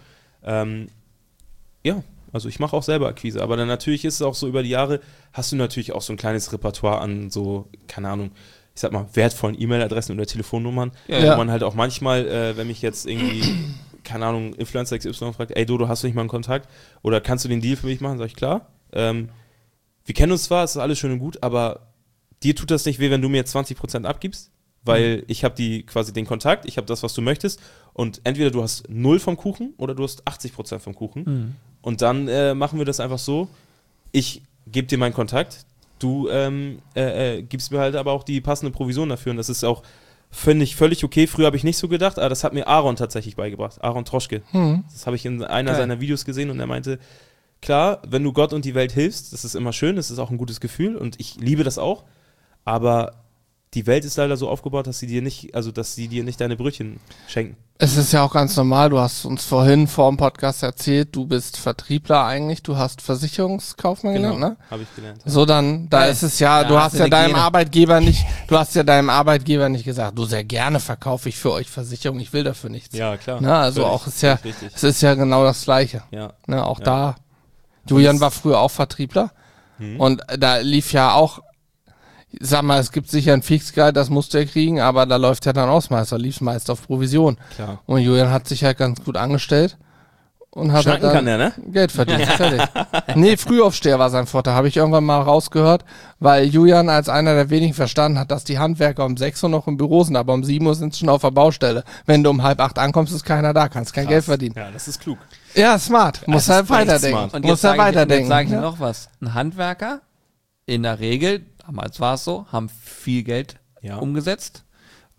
Ja, also ich mache auch selber Akquise, aber dann natürlich ist es auch so, über die Jahre hast du natürlich auch so ein kleines Repertoire an so, keine Ahnung, ich sag mal, wertvollen E-Mail-Adressen oder Telefonnummern, Ja. wo man halt auch manchmal, wenn mich jetzt irgendwie, keine Ahnung, Influencer XY fragt, ey Dodo, hast du nicht mal einen Kontakt oder kannst du den Deal für mich machen, sag ich, klar. Wir kennen uns zwar, es ist alles schön und gut, aber dir tut das nicht weh, wenn du mir jetzt 20% abgibst, weil ich habe quasi den Kontakt, ich habe das, was du möchtest, und entweder du hast 0 vom Kuchen oder du hast 80% vom Kuchen. Und dann machen wir das einfach so, ich gebe dir meinen Kontakt, du gibst mir halt aber auch die passende Provision dafür, und das ist auch, finde ich, völlig okay. Früher habe ich nicht so gedacht, aber das hat mir Aaron tatsächlich beigebracht, Aaron Troschke. Das habe ich in einer seiner Videos gesehen, und er meinte, klar, wenn du Gott und die Welt hilfst, das ist immer schön, das ist auch ein gutes Gefühl, und ich liebe das auch, aber die Welt ist leider so aufgebaut, dass sie dir nicht deine Brötchen schenken. Es ist ja auch ganz normal, du hast uns vorhin vor dem Podcast erzählt, du bist Vertriebler eigentlich, du hast Versicherungskaufmann gelernt, ne? Habe ich gelernt. So, dann, da ist es ja, du hast ja deinem Arbeitgeber nicht gesagt, du, sehr gerne verkaufe ich für euch Versicherung, ich will dafür nichts. Ja, klar. Ne, also Völlig, auch ist ja, völlig richtig. es ist ja genau das Gleiche. Ja. Ne, auch Ja. da. Julian war früher auch Vertriebler, und da lief ja auch, sag mal, es gibt sicher ein Fixgehalt, das musst du ja kriegen, aber da läuft ja dann Ausmeister, lief's meist auf Provision. Klar. Und Julian hat sich halt ganz gut angestellt und hat halt Schnacken dann kann der, ne? Geld verdient. Fertig. Nee, Frühaufsteher war sein Vorteil, habe ich irgendwann mal rausgehört, weil Julian als einer der wenigen verstanden hat, dass die Handwerker um 6 Uhr noch im Büro sind, aber um 7 Uhr sind sie schon auf der Baustelle. Wenn du um 7:30 ankommst, ist keiner da, kannst kein Geld verdienen. Ja, das ist klug. Ja, smart. Muss das halt ist echt weiterdenken. smart. Und Muss jetzt ja sage ich weiterdenken. dir Ja. noch was. Ein Handwerker, in der Regel, damals war es so, haben viel Geld Ja. umgesetzt,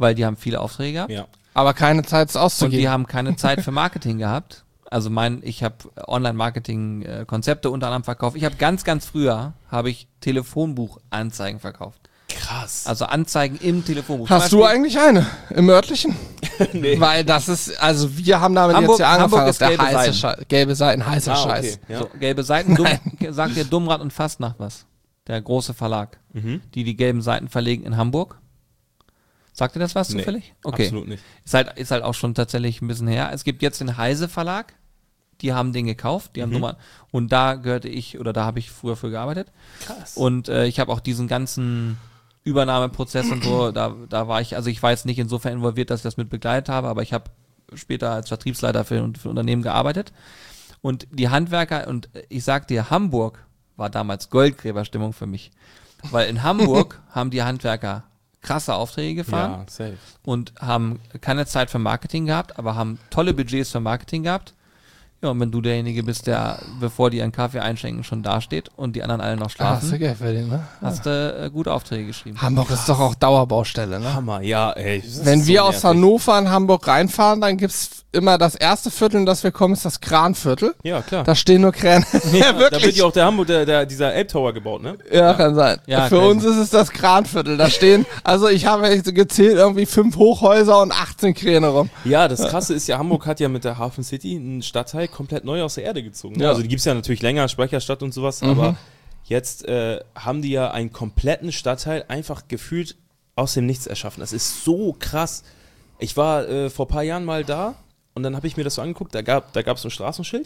weil die haben viele Aufträge gehabt. Ja. Aber keine Zeit, es Und auszugeben. die haben keine Zeit für Marketing gehabt. Also ich habe Online-Marketing-Konzepte unter anderem verkauft. Ich habe ganz früher Telefonbuchanzeigen verkauft. Krass. Also Anzeigen im Telefonbuch. Hast du eigentlich eine im örtlichen? Nee. Weil das ist, also wir haben damit Hamburg- jetzt ja angefangen, Hamburg ist das ist der gelbe heiße Seiten. gelbe Seiten, heißer Okay. Scheiß. Ja. So, gelbe Seiten, sagt dir Dummrad und Fastnacht was? Der große Verlag, die gelben Seiten verlegen in Hamburg. Sagt dir das was Nee, zufällig? Okay. Absolut nicht. Ist halt auch schon tatsächlich ein bisschen her. Es gibt jetzt den Heise Verlag, die haben den gekauft, die haben Dummrad, und da gehörte ich, oder da habe ich früher für gearbeitet. Krass. Und ich habe auch diesen ganzen Übernahmeprozess und so, da war ich, also ich war jetzt nicht insofern involviert, dass ich das mit begleitet habe, aber ich habe später als Vertriebsleiter für Unternehmen gearbeitet. Und die Handwerker, und ich sag dir, Hamburg war damals Goldgräberstimmung für mich. Weil in Hamburg haben die Handwerker krasse Aufträge gefahren Ja, safe. und haben keine Zeit für Marketing gehabt, aber haben tolle Budgets für Marketing gehabt. Ja, und wenn du derjenige bist, der, bevor die einen Kaffee einschenken, schon dasteht und die anderen alle noch Hast du schlafen, Geld verdient, ne? hast du gute Aufträge geschrieben. Hamburg ist doch auch Dauerbaustelle, ne? Hammer, ja, ey. das Wenn ist wir so aus nervig. Hannover in Hamburg reinfahren, dann gibt's immer das erste Viertel, in das wir kommen, ist das Kranviertel. Ja, klar. Da stehen nur Kräne. Ja, Da wird wirklich. ja auch dieser Elbtower gebaut, ne? Ja, kann sein. Ja, Für crazy. uns ist es das Kranviertel. Da stehen, also ich habe jetzt gezählt, irgendwie 5 Hochhäuser und 18 Kräne rum. Ja, das Krasse ist ja, Hamburg hat ja mit der Hafen City einen Stadtteil komplett neu aus der Erde gezogen. Ne? Ja. Also die gibt's ja natürlich länger, Speicherstadt und sowas, aber jetzt haben die ja einen kompletten Stadtteil einfach gefühlt aus dem Nichts erschaffen. Das ist so krass. Ich war vor ein paar Jahren mal da und dann habe ich mir das so angeguckt, da gab's ein Straßenschild.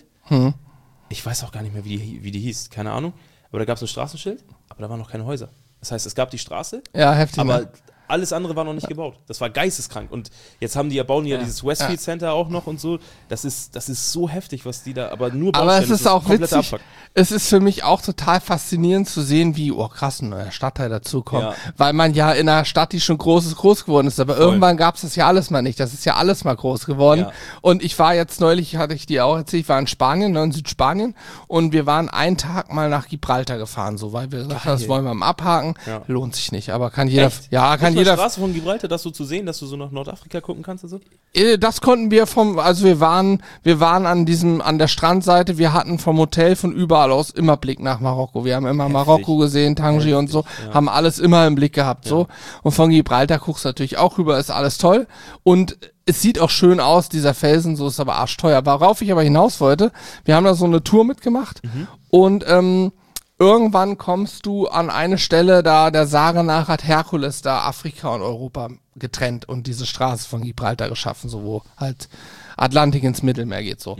Ich weiß auch gar nicht mehr, wie die hieß, keine Ahnung. Aber da gab's ein Straßenschild, aber da waren noch keine Häuser. Das heißt, es gab die Straße, Ja, heftig. aber ne? alles andere war noch nicht gebaut. Das war geisteskrank. Und jetzt bauen die ja dieses Westfield Center auch noch und so. Das ist so heftig, was die da, aber nur Aber Baustellen, es ist auch kompletter witzig. Abfuck. Es ist für mich auch total faszinierend zu sehen, wie, oh krass, ein neuer Stadtteil dazukommt. Ja. Weil man ja in einer Stadt, die schon groß geworden ist. Aber irgendwann gab es das ja alles mal nicht. Das ist ja alles mal groß geworden. Ja. Und ich war jetzt neulich, hatte ich dir auch erzählt, ich war in Spanien, ne, in Südspanien. Und wir waren einen Tag mal nach Gibraltar gefahren, so, weil wir gesagt haben, das wollen wir mal abhaken. Ja. Lohnt sich nicht. Aber kann jeder, Echt? ja, kann Auf der jeder. Straße von Gibraltar, das so zu sehen, dass du so nach Nordafrika gucken kannst und so? Das konnten wir also wir waren an der Strandseite, wir hatten vom Hotel von überall aus immer Blick nach Marokko. Wir haben immer Marokko gesehen, Tangier und so, haben alles immer im Blick gehabt, so. Und von Gibraltar guckst du natürlich auch rüber, ist alles toll. Und es sieht auch schön aus, dieser Felsen, so ist aber arschteuer. Worauf ich aber hinaus wollte, wir haben da so eine Tour mitgemacht und, irgendwann kommst du an eine Stelle, da der Sage nach hat Herkules da Afrika und Europa getrennt und diese Straße von Gibraltar geschaffen, so wo halt Atlantik ins Mittelmeer geht so.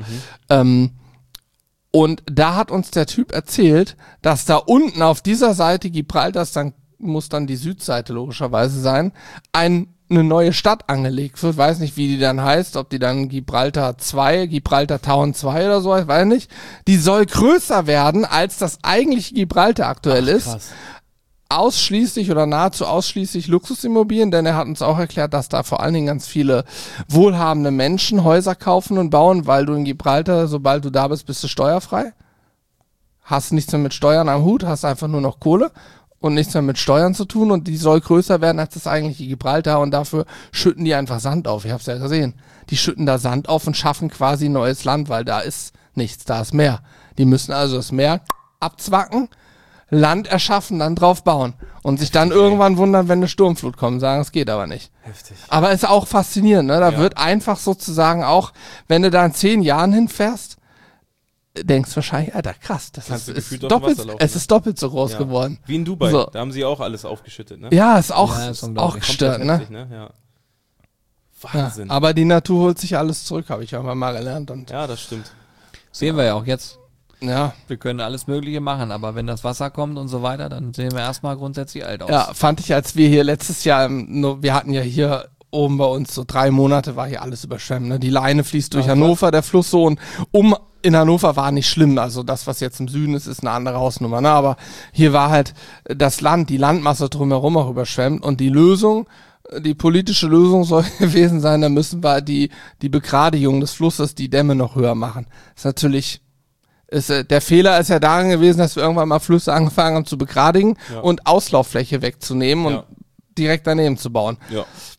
Und da hat uns der Typ erzählt, dass da unten auf dieser Seite Gibraltars, muss dann die Südseite logischerweise sein, eine neue Stadt angelegt wird, weiß nicht, wie die dann heißt, ob die dann Gibraltar Town 2 oder so, ich weiß nicht. Die soll größer werden, als das eigentliche Gibraltar aktuell ist. Krass. Ausschließlich oder nahezu ausschließlich Luxusimmobilien, denn er hat uns auch erklärt, dass da vor allen Dingen ganz viele wohlhabende Menschen Häuser kaufen und bauen, weil du in Gibraltar, sobald du da bist, bist du steuerfrei. Hast nichts mehr mit Steuern am Hut, hast einfach nur noch Kohle und nichts mehr mit Steuern zu tun und die soll größer werden als das eigentliche Gibraltar und dafür schütten die einfach Sand auf. Ich hab's ja gesehen. Die schütten da Sand auf und schaffen quasi neues Land, weil da ist nichts, da ist Meer. Die müssen also das Meer abzwacken, Land erschaffen, dann drauf bauen und sich dann irgendwann wundern, wenn eine Sturmflut kommt, sagen, es geht aber nicht. Heftig. Aber ist auch faszinierend, ne? Da Ja. wird einfach sozusagen auch, wenn du da in 10 Jahren hinfährst, denkst du wahrscheinlich, Alter, krass, das Kannst du ist gefühlt auf dem doppelt, Wasser laufen, es ne? ist doppelt so groß Ja. geworden. Wie in Dubai, So. da haben sie auch alles aufgeschüttet, ne? Ja, ist auch, Ja, ist auch unglaublich. gestört, ne? Heftig, ne? Ja. Ja, Wahnsinn. aber die Natur holt sich alles zurück, habe ich auch mal gelernt und Ja, das stimmt. Sehen wir ja auch jetzt. ja. Wir können alles Mögliche machen, aber wenn das Wasser kommt und so weiter, dann sehen wir erstmal grundsätzlich alt aus. Ja, fand ich, als wir hier letztes Jahr, wir hatten ja hier oben bei uns so 3 Monate, war hier alles überschwemmt. Ne? Die Leine fließt durch Hannover, der Fluss so und in Hannover war nicht schlimm. Also das, was jetzt im Süden ist eine andere Hausnummer. Ne? Aber hier war halt das Land, die Landmasse drumherum auch überschwemmt und die Lösung, die politische Lösung soll gewesen sein, da müssen wir die Begradigung des Flusses, die Dämme noch höher machen. Das ist natürlich... der Fehler ist ja darin gewesen, dass wir irgendwann mal Flüsse angefangen haben zu begradigen Ja. und Auslauffläche wegzunehmen Ja. und direkt daneben zu bauen. Ja.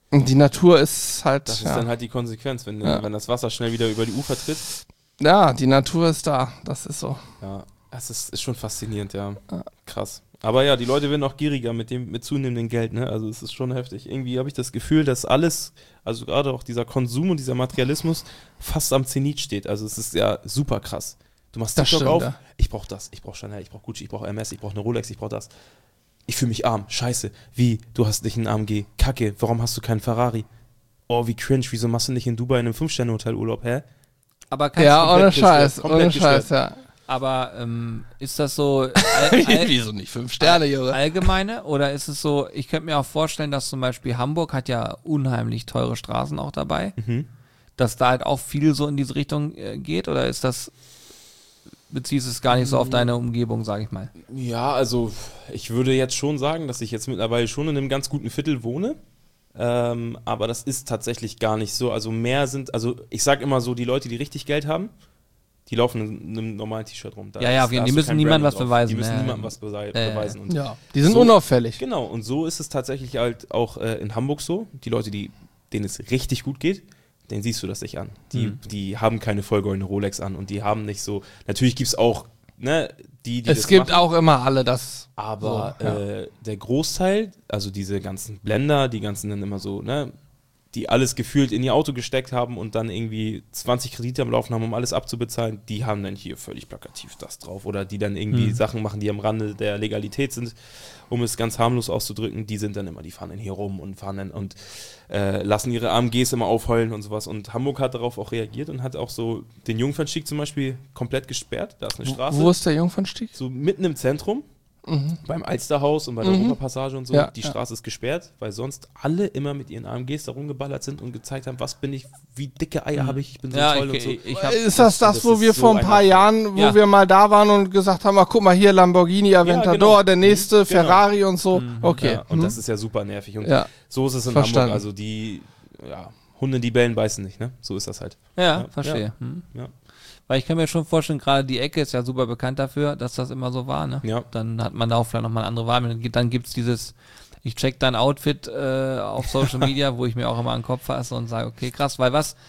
Und die Natur ist halt, Das ist dann halt die Konsequenz, wenn das Wasser schnell wieder über die Ufer tritt. ja, die Natur ist da, das ist so. Ja, es ist schon faszinierend, ja. Krass. Aber ja, die Leute werden auch gieriger mit zunehmendem Geld, ne? Also es ist schon heftig. Irgendwie habe ich das Gefühl, dass alles, also gerade auch dieser Konsum und dieser Materialismus fast am Zenit steht. Also es ist ja super krass. Du machst Das TikTok stimmt, auf, ja. ich brauche das, ich brauche Chanel, ich brauche Gucci, ich brauche MS, ich brauche eine Rolex, ich brauche das. Ich fühle mich arm, scheiße. Wie, du hast nicht einen AMG, Kacke, warum hast du keinen Ferrari? Oh, wie cringe, wieso machst du nicht in Dubai in einem 5-Sterne-Hotel Urlaub, hä? Aber kannst Ja, du, ohne gestört, Scheiß, komplett ohne Scheiß, gestört. ja. aber ist das so Wieso nicht 5 Sterne, Junge? allgemeine oder ist es so, ich könnte mir auch vorstellen, dass zum Beispiel Hamburg hat ja unheimlich teure Straßen auch dabei, dass da halt auch viel so in diese Richtung geht oder ist das, beziehst du es gar nicht so auf deine Umgebung, sage ich mal? Ja, also ich würde jetzt schon sagen, dass ich jetzt mittlerweile schon in einem ganz guten Viertel wohne. Aber das ist tatsächlich gar nicht so. Also ich sag immer so, die Leute, die richtig Geld haben, die laufen in einem normalen T-Shirt rum. Da Ja, auf jeden Fall. Die müssen niemandem was beweisen. Die müssen Ja, niemandem was beweisen. Und Ja, die sind so- unauffällig. Genau, und so ist es tatsächlich halt auch in Hamburg so. Die Leute, denen es richtig gut geht, denen siehst du das nicht an. Die haben keine vollgoldene Rolex an und die haben nicht so, natürlich gibt es auch, ne, die Es das gibt machen. auch immer alle das. Aber So, ja. der Großteil, also diese ganzen Blender, die ganzen dann immer so, ne, die alles gefühlt in ihr Auto gesteckt haben und dann irgendwie 20 Kredite am Laufen haben, um alles abzubezahlen, die haben dann hier völlig plakativ das drauf. Oder die dann irgendwie Sachen machen, die am Rande der Legalität sind, um es ganz harmlos auszudrücken, die sind dann immer, die fahren dann hier rum und fahren dann und lassen ihre AMGs immer aufheulen und sowas. Und Hamburg hat darauf auch reagiert und hat auch so den Jungfernstieg zum Beispiel komplett gesperrt. Da ist eine Straße. Wo ist der Jungfernstieg? So mitten im Zentrum, beim Alsterhaus und bei der Europapassage und so, Ja, die ja. Straße ist gesperrt, weil sonst alle immer mit ihren AMGs da rumgeballert sind und gezeigt haben, was bin ich, wie dicke Eier habe ich bin so Ja, toll und so. ich hab, Ist das, das wo ist wir so vor ein ein paar Abfuck. Jahren, wo Ja. wir mal da waren und gesagt haben, ach, guck mal hier, Lamborghini Aventador, genau. der nächste, Genau. Ferrari und so. Okay. Ja, und das ist ja super nervig. Und Ja. so ist es in Verstanden. Hamburg. Also Hunde, die bellen, beißen nicht, ne? So ist das halt. ja, Ja, verstehe. ja. Weil ich kann mir schon vorstellen, gerade die Ecke ist ja super bekannt dafür, dass das immer so war, ne? Ja. Dann hat man da auch vielleicht nochmal eine andere Wahl. Dann gibt's dieses, ich check dein Outfit auf Social Media, wo ich mir auch immer an den Kopf fasse und sage, okay, krass, weil was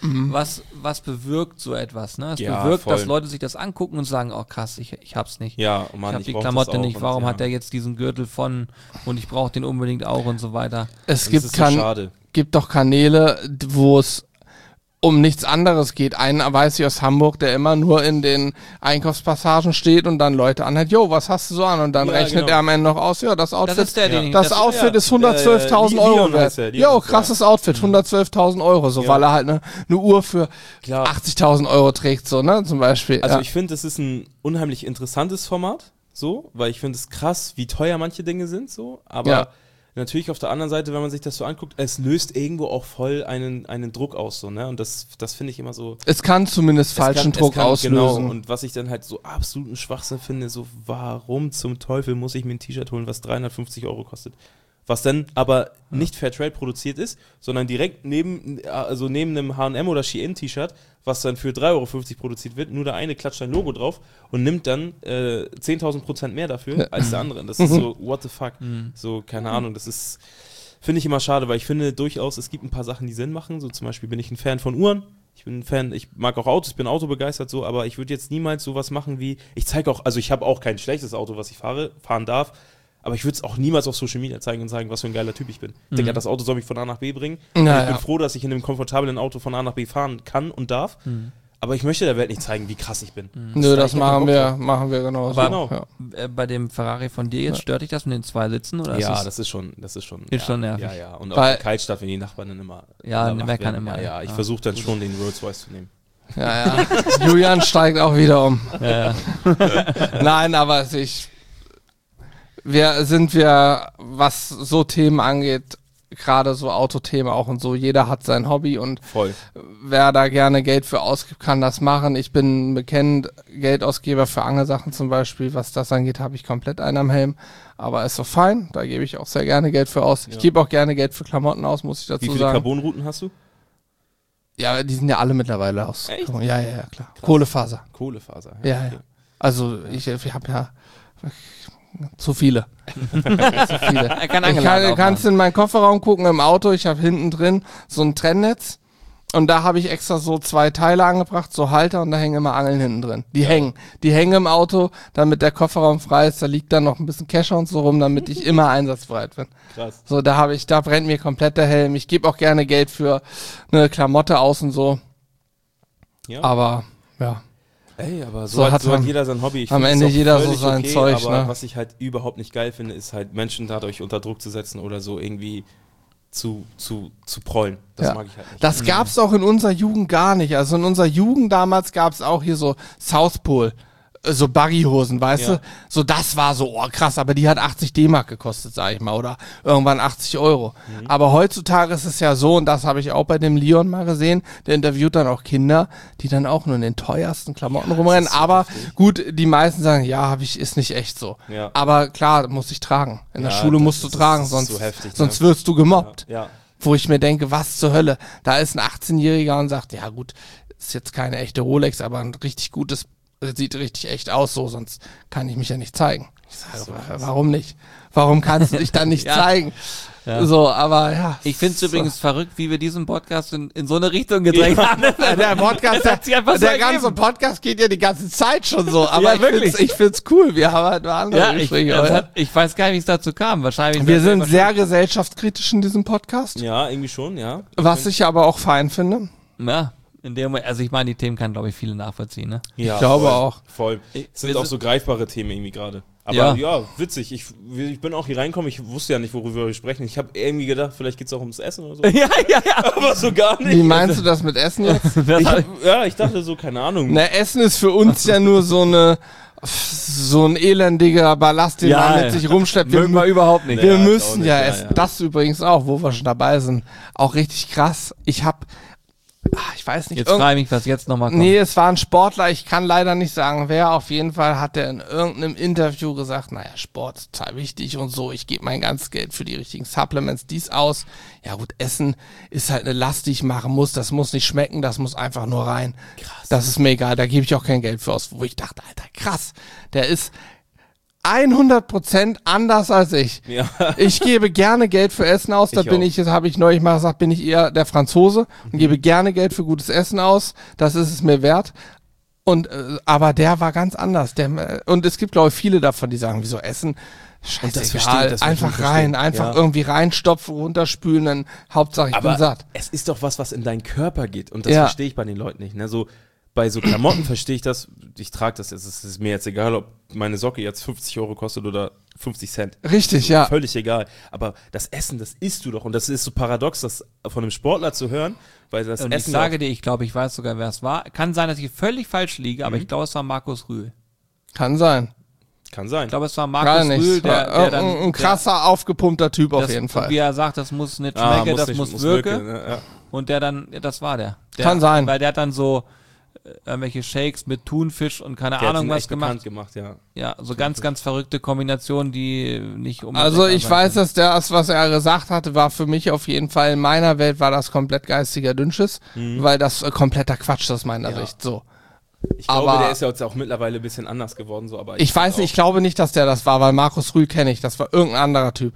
bewirkt so etwas, ne? Es Ja, bewirkt, voll. dass Leute sich das angucken und sagen, oh krass, ich hab's nicht. Ja, oh Mann, ich hab die brauch das Klamotte auch nicht, und warum ja. hat der jetzt diesen Gürtel von und ich brauche den unbedingt auch und so weiter. Es Das gibt, ist so schade. gibt doch Kanäle, wo es um nichts anderes geht. Einen weiß ich aus Hamburg, der immer nur in den Einkaufspassagen steht und dann Leute anhält, jo, was hast du so an? Und dann Ja, rechnet genau. er am Ende noch aus, ja, das Outfit, ist der, den ich- das das- Outfit ja, ist 112.000 Euro Leon wert. heißt er, Leon Jo, ist der. krasses Outfit, 112.000 Euro, so, Ja. weil er halt eine Uhr für Klar. 80.000 Euro trägt, so, ne, zum Beispiel. Also ja. ich finde, es ist ein unheimlich interessantes Format, so, weil ich finde es krass, wie teuer manche Dinge sind, so, aber Ja. natürlich auf der anderen Seite, wenn man sich das so anguckt, es löst irgendwo auch voll einen Druck aus, so, ne, und das finde ich immer so. Es kann zumindest falschen Druck auslösen. Genau, und was ich dann halt so absoluten Schwachsinn finde, so, warum zum Teufel muss ich mir ein T-Shirt holen, was 350 Euro kostet? Was dann aber nicht Fairtrade produziert ist, sondern direkt neben einem H&M oder Shein T-Shirt, was dann für 3,50 Euro produziert wird, nur der eine klatscht ein Logo drauf und nimmt dann 10.000% mehr dafür als der andere. Das ist so, what the fuck? So, keine Ahnung, das ist, finde ich immer schade, weil ich finde durchaus, es gibt ein paar Sachen, die Sinn machen. So zum Beispiel bin ich ein Fan von Uhren. Ich bin ein Fan, ich mag auch Autos, ich bin autobegeistert so, aber ich würde jetzt niemals sowas machen wie, ich habe auch kein schlechtes Auto, was ich fahren darf, aber ich würde es auch niemals auf Social Media zeigen und sagen, was für ein geiler Typ ich bin. Digga, das Auto soll mich von A nach B bringen. Und Ja, ich bin ja. froh, dass ich in einem komfortablen Auto von A nach B fahren kann und darf. Aber ich möchte der Welt nicht zeigen, wie krass ich bin. Nö, das ich hab machen keinen wir genau. Aber- Genau. Ja. Bei dem Ferrari von dir jetzt, stört dich das mit den 2 Sitzen? Oder Ja, ist es, das ist schon. Ist schon nervig. Ja, ja. Und auch Weil- der Kaltstadt, wenn die Nachbarn dann immer. Ja, wach meckern werden. immer, Ja, ja. Ich ja. versuche dann schon, den Rolls Royce zu nehmen. Ja, ja. Julian steigt auch wieder um. ja. Nein, aber was so Themen angeht, gerade so Autothemen auch und so, jeder hat sein Hobby und Voll. wer da gerne Geld für ausgibt, kann das machen. Ich bin bekennend Geldausgeber für Angelsachen zum Beispiel. Was das angeht, habe ich komplett einen am Helm. Aber ist so fein, da gebe ich auch sehr gerne Geld für aus. Ich gebe auch gerne Geld für Klamotten aus, muss ich Wie dazu viele sagen. Carbonrouten hast du? Ja, die sind ja alle mittlerweile aus. Echt? Ja, klar. Kohlefaser. Kohlefaser. Ja, okay. ja. Also ich habe ja Zu viele. Zu viele. Er kann Ich kannst in meinen Kofferraum gucken im Auto. Ich habe hinten drin so ein Trennnetz. Und da habe ich extra so 2 Teile angebracht, so Halter, und da hängen immer Angeln hinten drin. Die hängen im Auto, damit der Kofferraum frei ist. Da liegt dann noch ein bisschen Kescher und so rum, damit ich immer einsatzbereit bin. Krass. So, da brennt mir komplett der Helm. Ich gebe auch gerne Geld für eine Klamotte aus und so. Ja. Aber, ja. Ey, aber So hat jeder sein Hobby. Ich am finde es Ende auch jeder so völlig sein okay, Zeug, aber ne? was ich halt überhaupt nicht geil finde, ist halt Menschen dadurch unter Druck zu setzen oder so irgendwie zu prollen. Das mag ich halt nicht. Das gab's auch in unserer Jugend gar nicht. Also in unserer Jugend damals gab's auch hier so South Pole, so Buggyhosen, weißt Ja. du? So, das war so, oh krass, aber die hat 80 D-Mark gekostet, sag ich mal, oder irgendwann 80 Euro. Aber heutzutage ist es ja so, und das habe ich auch bei dem Leon mal gesehen, der interviewt dann auch Kinder, die dann auch nur in den teuersten Klamotten rumrennen. ist so Aber heftig. gut, die meisten sagen, ja, ist nicht echt so. Ja. Aber klar, muss ich tragen. In der Ja, Schule das musst du ist- tragen, das ist sonst, so heftig, ne? sonst wirst du gemobbt. Ja. Wo ich mir denke, was zur Hölle? Da ist ein 18-Jähriger und sagt, ja gut, ist jetzt keine echte Rolex, aber ein richtig gutes, sieht richtig echt aus, so, sonst kann ich mich ja nicht zeigen. Ich sage, warum nicht? Warum kannst du dich dann nicht Ja. zeigen? Ja. So, aber ja. Ich finde es übrigens verrückt, wie wir diesen Podcast in so eine Richtung gedrängt haben. Der Podcast, Das hat sich einfach so der ergeben. ganze Podcast geht ja die ganze Zeit schon so, aber Ja, wirklich. ich find's cool. Wir haben halt nur andere Ja, Gespräche. das heute. ich weiß gar nicht, wie es dazu kam. Wahrscheinlich. Wir sind sehr gesellschaftskritisch in diesem Podcast, Ja, irgendwie schon, ja. was ich aber auch fein finde. Ja, in dem Moment, also ich meine, die Themen kann, glaube ich, viele nachvollziehen, ne? Ja, glaube voll, auch. Voll. Es sind wir auch sind- so greifbare Themen irgendwie gerade. Aber Ja. ja, witzig. Ich bin auch hier reingekommen. Ich wusste ja nicht, worüber wir sprechen. Ich habe irgendwie gedacht, vielleicht geht es auch ums Essen oder so. Ja, ja, ja. Aber so gar nicht. Wie meinst du das mit Essen jetzt? Ich dachte so, keine Ahnung. Na, Essen ist für uns ja nur so ein elendiger Ballast, den Ja, man mit sich rumschleppt. Mögen wir überhaupt nicht. Wir Ja, müssen auch nicht, ja ja, essen. ja. Das übrigens auch, wo wir schon dabei sind. Auch richtig krass. Ich weiß nicht. Jetzt frage ich mich, was jetzt nochmal kommt. Nee, es war ein Sportler, ich kann leider nicht sagen, wer. Auf jeden Fall hat er in irgendeinem Interview gesagt, naja, Sport ist total wichtig und so, ich gebe mein ganzes Geld für die richtigen Supplements, dies aus. Ja gut, Essen ist halt eine Last, die ich machen muss, das muss nicht schmecken, das muss einfach nur rein. Krass. Das ist mir egal, da gebe ich auch kein Geld für aus. Wo ich dachte, Alter, krass, der ist 100% anders als ich. Ja. Ich gebe gerne Geld für Essen aus. Da Ich bin auch. ich, das habe ich neulich mal gesagt, bin ich eher der Franzose und gebe gerne Geld für gutes Essen aus. Das ist es mir wert. Und aber der war ganz anders. Und es gibt, glaube ich, viele davon, die sagen, wieso Essen? Und das Scheißegal, das einfach verstehe ich rein, nicht. einfach Ja. irgendwie reinstopfen, runterspülen, dann Hauptsache ich bin Aber satt. es ist doch was in deinen Körper geht. Und das Ja. verstehe ich bei den Leuten nicht. Ne? So, bei so Klamotten verstehe ich das. Ich trage das jetzt. Es ist mir jetzt egal, ob meine Socke jetzt 50 Euro kostet oder 50 Cent. Richtig, So, ja. Völlig egal. Aber das Essen, das isst du doch. Und das ist so paradox, das von einem Sportler zu hören, weil das Und ich Essen sage dir, ich glaube, ich weiß sogar, wer es war. Kann sein, dass ich völlig falsch liege, aber ich glaube, es war Markus Rühl. Kann sein. kann sein. Ich glaube, es war Gar Markus nichts. Rühl, der dann... ein krasser, aufgepumpter Typ auf das, jeden Fall. Wie er sagt, das muss nicht Ah, schmecken, das nicht- muss wirken. ne? Ja. Und der dann, ja, das war der. Kann sein. Weil der hat dann so irgendwelche Shakes mit Thunfisch und keine Der hat Ahnung ihn was echt gemacht. bekannt gemacht, ja. Ja, so ganz, ganz verrückte Kombinationen, die nicht unbedingt Also lecker ich sein weiß, können. dass das, was er gesagt hatte, war für mich auf jeden Fall, in meiner Welt war das komplett geistiger Dünnschiss, weil das kompletter Quatsch ist aus meiner Ja. Sicht. So. Ich glaube, Aber- der ist ja jetzt auch mittlerweile ein bisschen anders geworden, so, aber Ich weiß nicht, ich glaube nicht, dass der das war, weil Markus Rühl kenne ich, das war irgendein anderer Typ.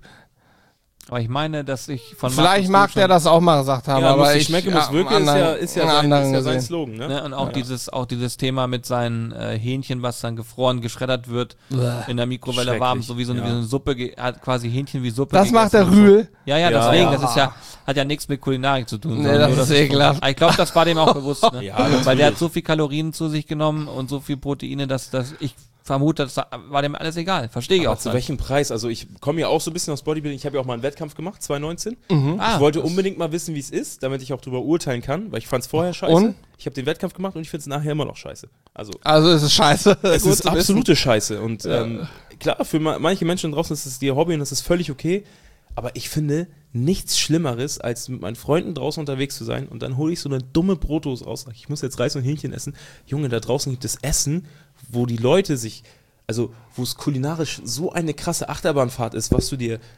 Aber ich meine, dass ich von Vielleicht Markus mag Rühl der das auch mal gesagt haben, ja, aber muss ich schmecken, muss am wirken, anderen- ist ja am sein, anderen ist ja sein gesehen. Slogan, ne? Ne, und auch dieses Thema mit seinen Hähnchen, was dann gefroren, geschreddert wird, in der Mikrowelle warm, so wie so Ja. eine Suppe, hat quasi Hähnchen wie Suppe. Das macht der gegessen und so. Rühl. Ja, ja, Ja, deswegen, ja. das ist ja, hat ja nichts mit Kulinarik zu tun. Nee, sondern das nur, ist dass- ekelhaft. Ich glaube, das war dem auch bewusst, ne? Ja, natürlich. Weil der hat so viel Kalorien zu sich genommen und so viel Proteine, dass ich vermute, das war dem alles egal. Verstehe ich Aber auch. zu welchem Preis? Also ich komme ja auch so ein bisschen aus Bodybuilding. Ich habe ja auch mal einen Wettkampf gemacht, 2019. Ah, Ich wollte das- unbedingt mal wissen, wie es ist, damit ich auch drüber urteilen kann, weil ich fand es vorher scheiße. Und? Ich habe den Wettkampf gemacht und ich finde es nachher immer noch scheiße. Also Also es ist scheiße. es Gut ist zu wissen. absolute Scheiße. Und klar, für manche Menschen draußen ist es ihr Hobby und das ist völlig okay. Aber ich finde nichts Schlimmeres, als mit meinen Freunden draußen unterwegs zu sein und dann hole ich so eine dumme Brotdose raus. Ich muss jetzt Reis und Hähnchen essen. Junge, da draußen gibt es Essen, wo die Leute sich, also wo es kulinarisch so eine krasse Achterbahnfahrt ist, was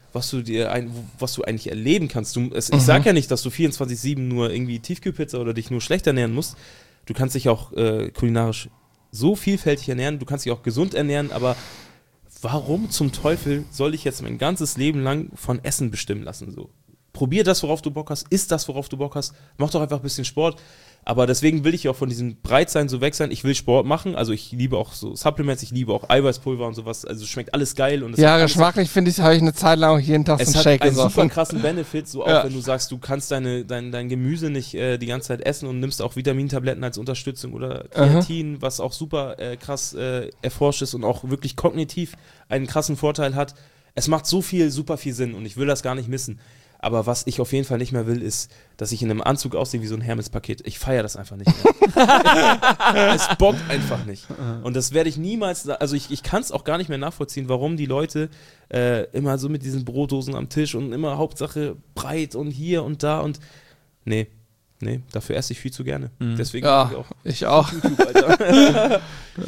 du eigentlich erleben kannst. Ich sag ja nicht, dass du 24/7 nur irgendwie Tiefkühlpizza oder dich nur schlecht ernähren musst. Du kannst dich auch kulinarisch so vielfältig ernähren, du kannst dich auch gesund ernähren, aber warum zum Teufel soll ich jetzt mein ganzes Leben lang von Essen bestimmen lassen? So. Probier das, worauf du Bock hast, isst das, worauf du Bock hast, mach doch einfach ein bisschen Sport. Aber deswegen will ich auch von diesem Breitsein so weg sein. Ich will Sport machen, also ich liebe auch so Supplements, ich liebe auch Eiweißpulver und sowas. Also schmeckt alles geil. Und ja, geschmacklich finde ich, habe ich eine Zeit lang auch jeden Tag so einen Shake gesoffen. Es hat einen super krassen Benefit, so auch wenn du sagst, du kannst dein Gemüse nicht die ganze Zeit essen und nimmst auch Vitamintabletten als Unterstützung oder Kreatin, was auch super krass erforscht ist und auch wirklich kognitiv einen krassen Vorteil hat. Es macht super viel Sinn und ich will das gar nicht missen. Aber was ich auf jeden Fall nicht mehr will, ist, dass ich in einem Anzug aussehe wie so ein Hermes-Paket. Ich feiere das einfach nicht mehr. Es bockt einfach nicht. Und das werde ich niemals, also ich kann es auch gar nicht mehr nachvollziehen, warum die Leute immer so mit diesen Brotdosen am Tisch und immer Hauptsache breit und hier und da und nee, dafür esse ich viel zu gerne. Deswegen ich auch. YouTube, Alter.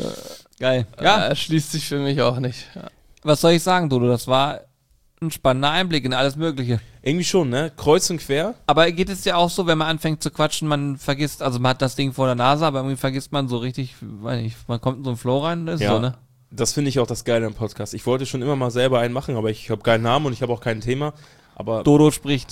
Geil. Ja, schließt sich für mich auch nicht. Ja. Was soll ich sagen, Dodo? Das war ein spannender Einblick in alles Mögliche. Irgendwie schon, ne? Kreuz und quer. Aber geht es ja auch so, wenn man anfängt zu quatschen, man vergisst, also man hat das Ding vor der Nase, aber irgendwie vergisst man so richtig, weiß nicht, man kommt in so einen Flow rein, das ist so, ne? Das finde ich auch das Geile am Podcast. Ich wollte schon immer mal selber einen machen, aber ich habe keinen Namen und ich habe auch kein Thema. Aber Dodo spricht.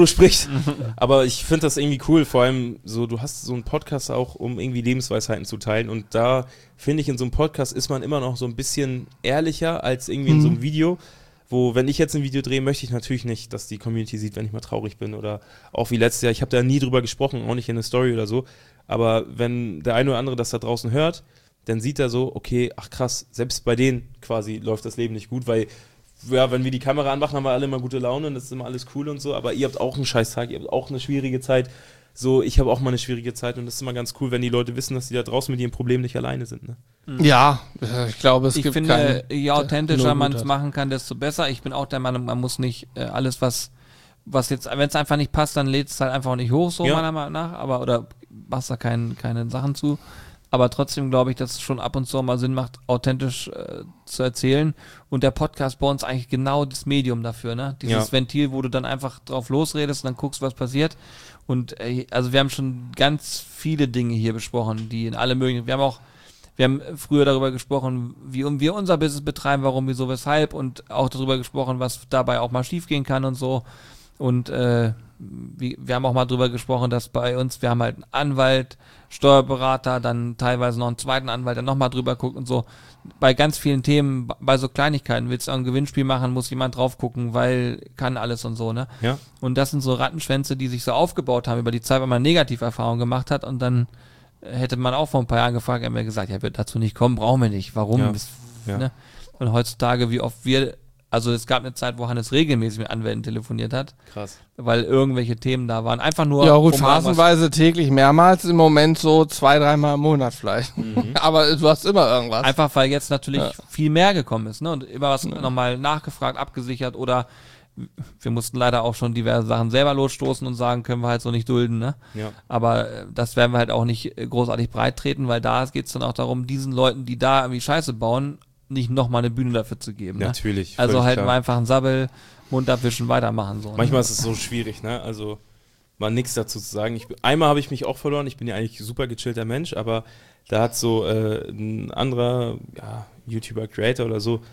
Aber ich finde das irgendwie cool, vor allem so, du hast so einen Podcast auch, um irgendwie Lebensweisheiten zu teilen und da finde ich, in so einem Podcast ist man immer noch so ein bisschen ehrlicher als irgendwie in so einem Video, wo, wenn ich jetzt ein Video drehe, möchte ich natürlich nicht, dass die Community sieht, wenn ich mal traurig bin oder auch wie letztes Jahr, ich habe da nie drüber gesprochen, auch nicht in der Story oder so, aber wenn der eine oder andere das da draußen hört, dann sieht er so, okay, ach krass, selbst bei denen quasi läuft das Leben nicht gut, weil ja, wenn wir die Kamera anmachen, haben wir alle immer gute Laune und das ist immer alles cool und so, aber ihr habt auch einen scheiß Tag, ihr habt auch eine schwierige Zeit, so, ich habe auch mal eine schwierige Zeit und das ist immer ganz cool, wenn die Leute wissen, dass die da draußen mit ihrem Problem nicht alleine sind, ne? Ja, ich glaube, ich finde, je authentischer man es machen kann, desto besser. Ich bin auch der Meinung, man muss nicht alles, was jetzt, wenn es einfach nicht passt, dann lädt es halt einfach nicht hoch, so meiner Meinung nach, aber, oder machst da keine Sachen zu. Aber trotzdem glaube ich, dass es schon ab und zu mal Sinn macht, authentisch zu erzählen. Und der Podcast bei uns eigentlich genau das Medium dafür, ne? Dieses Ventil, wo du dann einfach drauf losredest und dann guckst, was passiert. Und also wir haben schon ganz viele Dinge hier besprochen, die in alle möglichen, wir haben früher darüber gesprochen, wie wir unser Business betreiben, warum, wieso, weshalb und auch darüber gesprochen, was dabei auch mal schief gehen kann und so. Und wir haben auch mal drüber gesprochen, dass bei uns, wir haben halt einen Anwalt, Steuerberater, dann teilweise noch einen zweiten Anwalt, der nochmal drüber guckt und so. Bei ganz vielen Themen, bei so Kleinigkeiten, willst du auch ein Gewinnspiel machen, muss jemand drauf gucken, weil kann alles und so, ne? Ja. Und das sind so Rattenschwänze, die sich so aufgebaut haben über die Zeit, weil man Negativerfahrungen gemacht hat und dann hätte man auch vor ein paar Jahren gefragt, haben wir gesagt, ja, wird dazu nicht kommen, brauchen wir nicht. Warum? Ja. Ne? Und heutzutage, wie oft also es gab eine Zeit, wo Hannes regelmäßig mit Anwälten telefoniert hat. Krass. Weil irgendwelche Themen da waren. Einfach nur. Ja, gut, phasenweise täglich, mehrmals, im Moment so 2-3 Mal im Monat vielleicht. Aber du hast immer irgendwas. Einfach, weil jetzt natürlich viel mehr gekommen ist, ne? Und immer was nochmal nachgefragt, abgesichert oder wir mussten leider auch schon diverse Sachen selber losstoßen und sagen, können wir halt so nicht dulden, ne? Ja. Aber das werden wir halt auch nicht großartig breit treten, weil da geht es dann auch darum, diesen Leuten, die da irgendwie Scheiße bauen, nicht nochmal eine Bühne dafür zu geben. Ne? Natürlich. Also halt klar. mal einfach einen Sabbel, Mund abwischen, weitermachen. So, Manchmal ne? ist es so schwierig, ne? Also mal nichts dazu zu sagen. Einmal habe ich mich auch verloren. Ich bin ja eigentlich ein super gechillter Mensch, aber da hat so ein anderer YouTuber, Creator oder so,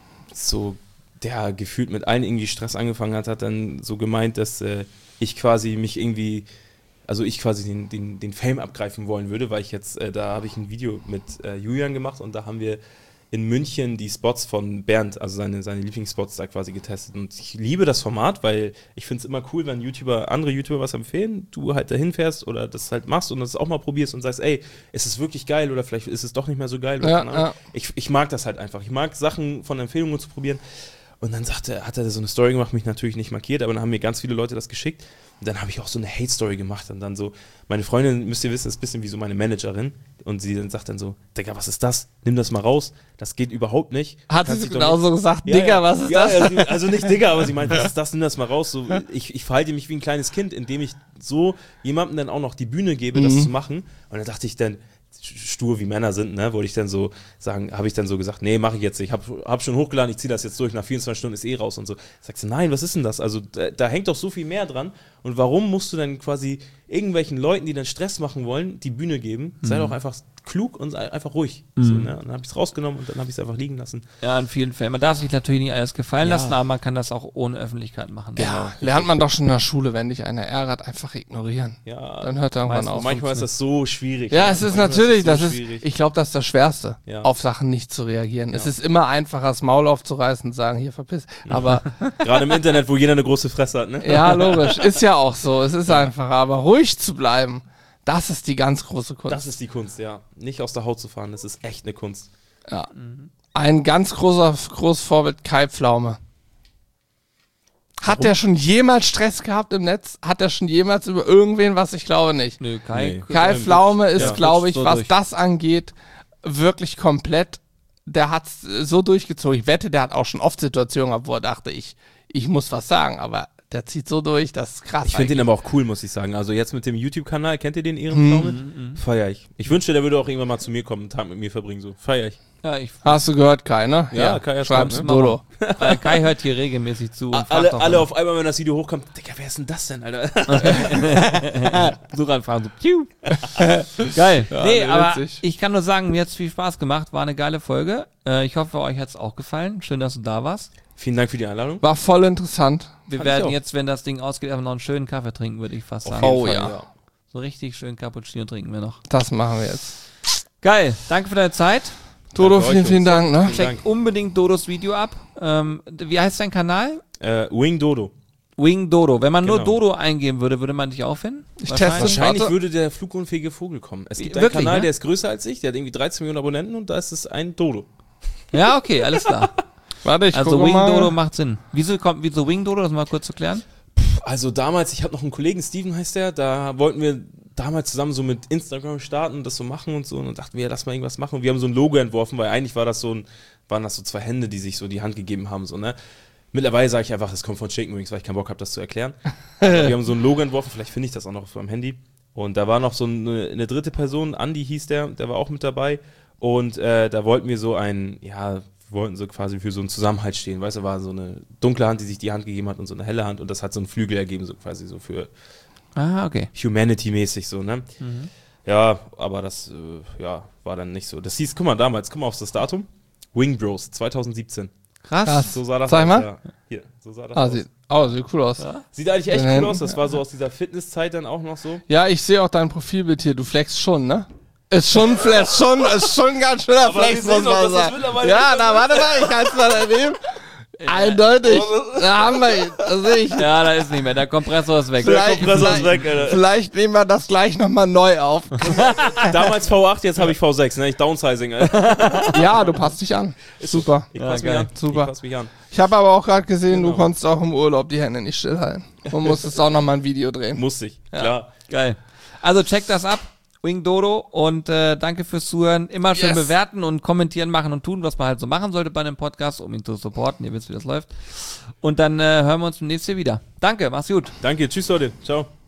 der gefühlt mit allen irgendwie Stress angefangen hat dann so gemeint, dass ich quasi den Fame abgreifen wollen würde, weil ich jetzt, da habe ich ein Video mit Julian gemacht und da haben wir in München die Spots von Bernd, also seine Lieblingsspots da quasi getestet. Und ich liebe das Format, weil ich finde es immer cool, wenn andere YouTuber was empfehlen, du halt dahin fährst oder das halt machst und das auch mal probierst und sagst, ey, ist es wirklich geil oder vielleicht ist es doch nicht mehr so geil. Oder keine Ahnung. Ich mag das halt einfach. Ich mag Sachen von Empfehlungen zu probieren. Und dann hat er so eine Story gemacht, mich natürlich nicht markiert, aber dann haben mir ganz viele Leute das geschickt. Und dann habe ich auch so eine Hate-Story gemacht. Und dann so, meine Freundin, müsst ihr wissen, ist ein bisschen wie so meine Managerin. Und sie dann sagt dann so, Digga, was ist das? Nimm das mal raus. Das geht überhaupt nicht. Hat sie genauso gesagt, Digga, was ist das? Ja, also nicht Digga, aber sie meint, was ist das? Nimm das mal raus. So, ich verhalte mich wie ein kleines Kind, indem ich so jemandem dann auch noch die Bühne gebe, das zu machen. Und dann dachte ich dann, stur wie Männer sind, ne, wollte ich dann so sagen, habe ich dann so gesagt, nee, mache ich jetzt nicht, hab schon hochgeladen, ich ziehe das jetzt durch, nach 24 Stunden ist raus und so. Sagst du, nein, was ist denn das? Also da hängt doch so viel mehr dran und warum musst du dann quasi irgendwelchen Leuten, die dann Stress machen wollen, die Bühne geben? Sei doch einfach klug und einfach ruhig. So, ne? Und dann habe ich es rausgenommen und dann habe ich es einfach liegen lassen. Ja, in vielen Fällen. Man darf sich natürlich nicht alles gefallen Ja. lassen, aber man kann das auch ohne Öffentlichkeit machen. Ja, lernt man doch schon in der Schule, wenn dich einer ärgert, einfach ignorieren. Ja, Dann hört er irgendwann auf. manchmal ist das so schwierig. Ja, ne? es ist Manchmal natürlich, so das ist, schwierig. ich glaube, das ist das Schwerste, Ja. auf Sachen nicht zu reagieren. Ja. Es ist immer einfacher, das Maul aufzureißen und sagen, hier verpiss. Aber Gerade im Internet, wo jeder eine große Fresse hat, ne? ja, logisch, ist ja auch so. Es ist einfacher, aber ruhig zu bleiben, das ist die ganz große Kunst. Das ist die Kunst, ja. Nicht aus der Haut zu fahren, das ist echt eine Kunst. Ja. Ein ganz großes Vorbild, Kai Pflaume. Hat der schon jemals Stress gehabt im Netz? Hat er schon jemals über irgendwen was? Ich glaube nicht. Nö, Kai. Nee. Kai Pflaume ist, Ja, glaube ich, so was durch. das angeht, wirklich komplett. Der hat's so durchgezogen. Ich wette, der hat auch schon oft Situationen gehabt, wo er dachte, ich muss was sagen, aber der zieht so durch, das ist krass. Ich finde den aber auch cool, muss ich sagen. Also jetzt mit dem YouTube-Kanal, kennt ihr den Ehrenpflaume? Feier ich. Ich wünschte, der würde auch irgendwann mal zu mir kommen, einen Tag mit mir verbringen, so. Feier ich. Ja, ich, Hast du gehört, Kai, ne? Ja, Kai hat schreib's schon, ne? Dodo. Kai hört hier regelmäßig zu. Und fragt Alle, auch alle immer. auf einmal, wenn das Video hochkommt, Digga, wer ist denn das denn, Alter? Suchanfragen, so, piu. Geil. Nee, nee, aber witzig. ich kann nur sagen, mir hat es viel Spaß gemacht, war eine geile Folge. Ich hoffe, euch hat es auch gefallen. Schön, dass du da warst. Vielen Dank für die Einladung. War voll interessant. Wir Fand ich werden auch. jetzt, wenn das Ding ausgeht, einfach noch einen schönen Kaffee trinken, würde ich fast sagen. Oh ja. So richtig schön Cappuccino trinken wir noch. Das machen wir jetzt. Geil. Danke für deine Zeit. Dodo, Danke euch, vielen, vielen Jungs. Dank, ne? Vielen Check Dank. unbedingt Dodos Video ab. Wie heißt dein Kanal? Wing Dodo. Wing Dodo. Wenn man nur Genau. Dodo eingeben würde, würde man dich auch finden? Ich Wahrscheinlich. teste Wahrscheinlich Warte. würde der flugunfähige Vogel kommen. Es gibt einen Wirklich, Kanal, ne? der ist größer als ich, der hat irgendwie 13 Millionen Abonnenten und da ist es ein Dodo. Ja, okay, alles klar. Warte, ich Also gucke Wing mal. Dodo macht Sinn. Wieso Wing Dodo, das mal kurz zu klären? Also damals, ich habe noch einen Kollegen, Steven heißt der, da wollten wir damals zusammen so mit Instagram starten und das so machen und so und dachten wir, ja, lass mal irgendwas machen und wir haben so ein Logo entworfen, weil eigentlich waren das so zwei Hände, die sich so die Hand gegeben haben, so, ne. Mittlerweile sage ich einfach, das kommt von Chicken Wings, weil ich keinen Bock habe, das zu erklären. Aber wir haben so ein Logo entworfen, vielleicht finde ich das auch noch auf meinem Handy. Und da war noch so eine dritte Person, Andi hieß der war auch mit dabei. Und da wollten wir so wir wollten so quasi für so einen Zusammenhalt stehen. Weißt du, war so eine dunkle Hand, die sich die Hand gegeben hat und so eine helle Hand und das hat so einen Flügel ergeben, so quasi so für Ah, okay. Humanity-mäßig so, ne? Ja, aber das war dann nicht so. Das hieß, guck mal auf das Datum. Wing Bros 2017. Krass. So sah das Zeig aus. mal. Ja. Hier, so sah das Ah, aus. sieht cool aus. Sieht eigentlich echt Den cool Händen. aus. Das war so aus dieser Fitnesszeit dann auch noch so. Ja, ich sehe auch dein Profilbild hier. Du flexst schon, ne? Ist schon ganz schöner Aber Flex, wir sehen muss doch, man dass das sagen. mittlerweile Ja, nicht na, mehr warte mal, ich kann es mal erleben. Eindeutig. Da haben wir ihn. Das sehe ich. Ja, da ist nicht mehr. Der Kompressor ist weg. Vielleicht nehmen wir das gleich nochmal neu auf. Damals V8, jetzt habe ich V6, ne? Ich Downsizing, Alter. Ja, du passt dich an. Super. Ich Ja, pass mich geil. an. Super. Ich pass mich an. Ich habe aber auch gerade gesehen, du Genau. konntest auch im Urlaub die Hände nicht stillhalten. Und musstest auch nochmal ein Video drehen. Musste ich, klar. Geil. Also checkt das ab. Wing Dodo und danke fürs Zuhören. Immer schön Yes. bewerten und kommentieren, machen und tun, was man halt so machen sollte bei einem Podcast, um ihn zu supporten. Ihr wisst, wie das läuft. Und dann hören wir uns beim nächsten Mal wieder. Danke, mach's gut. Danke, tschüss Leute. Ciao.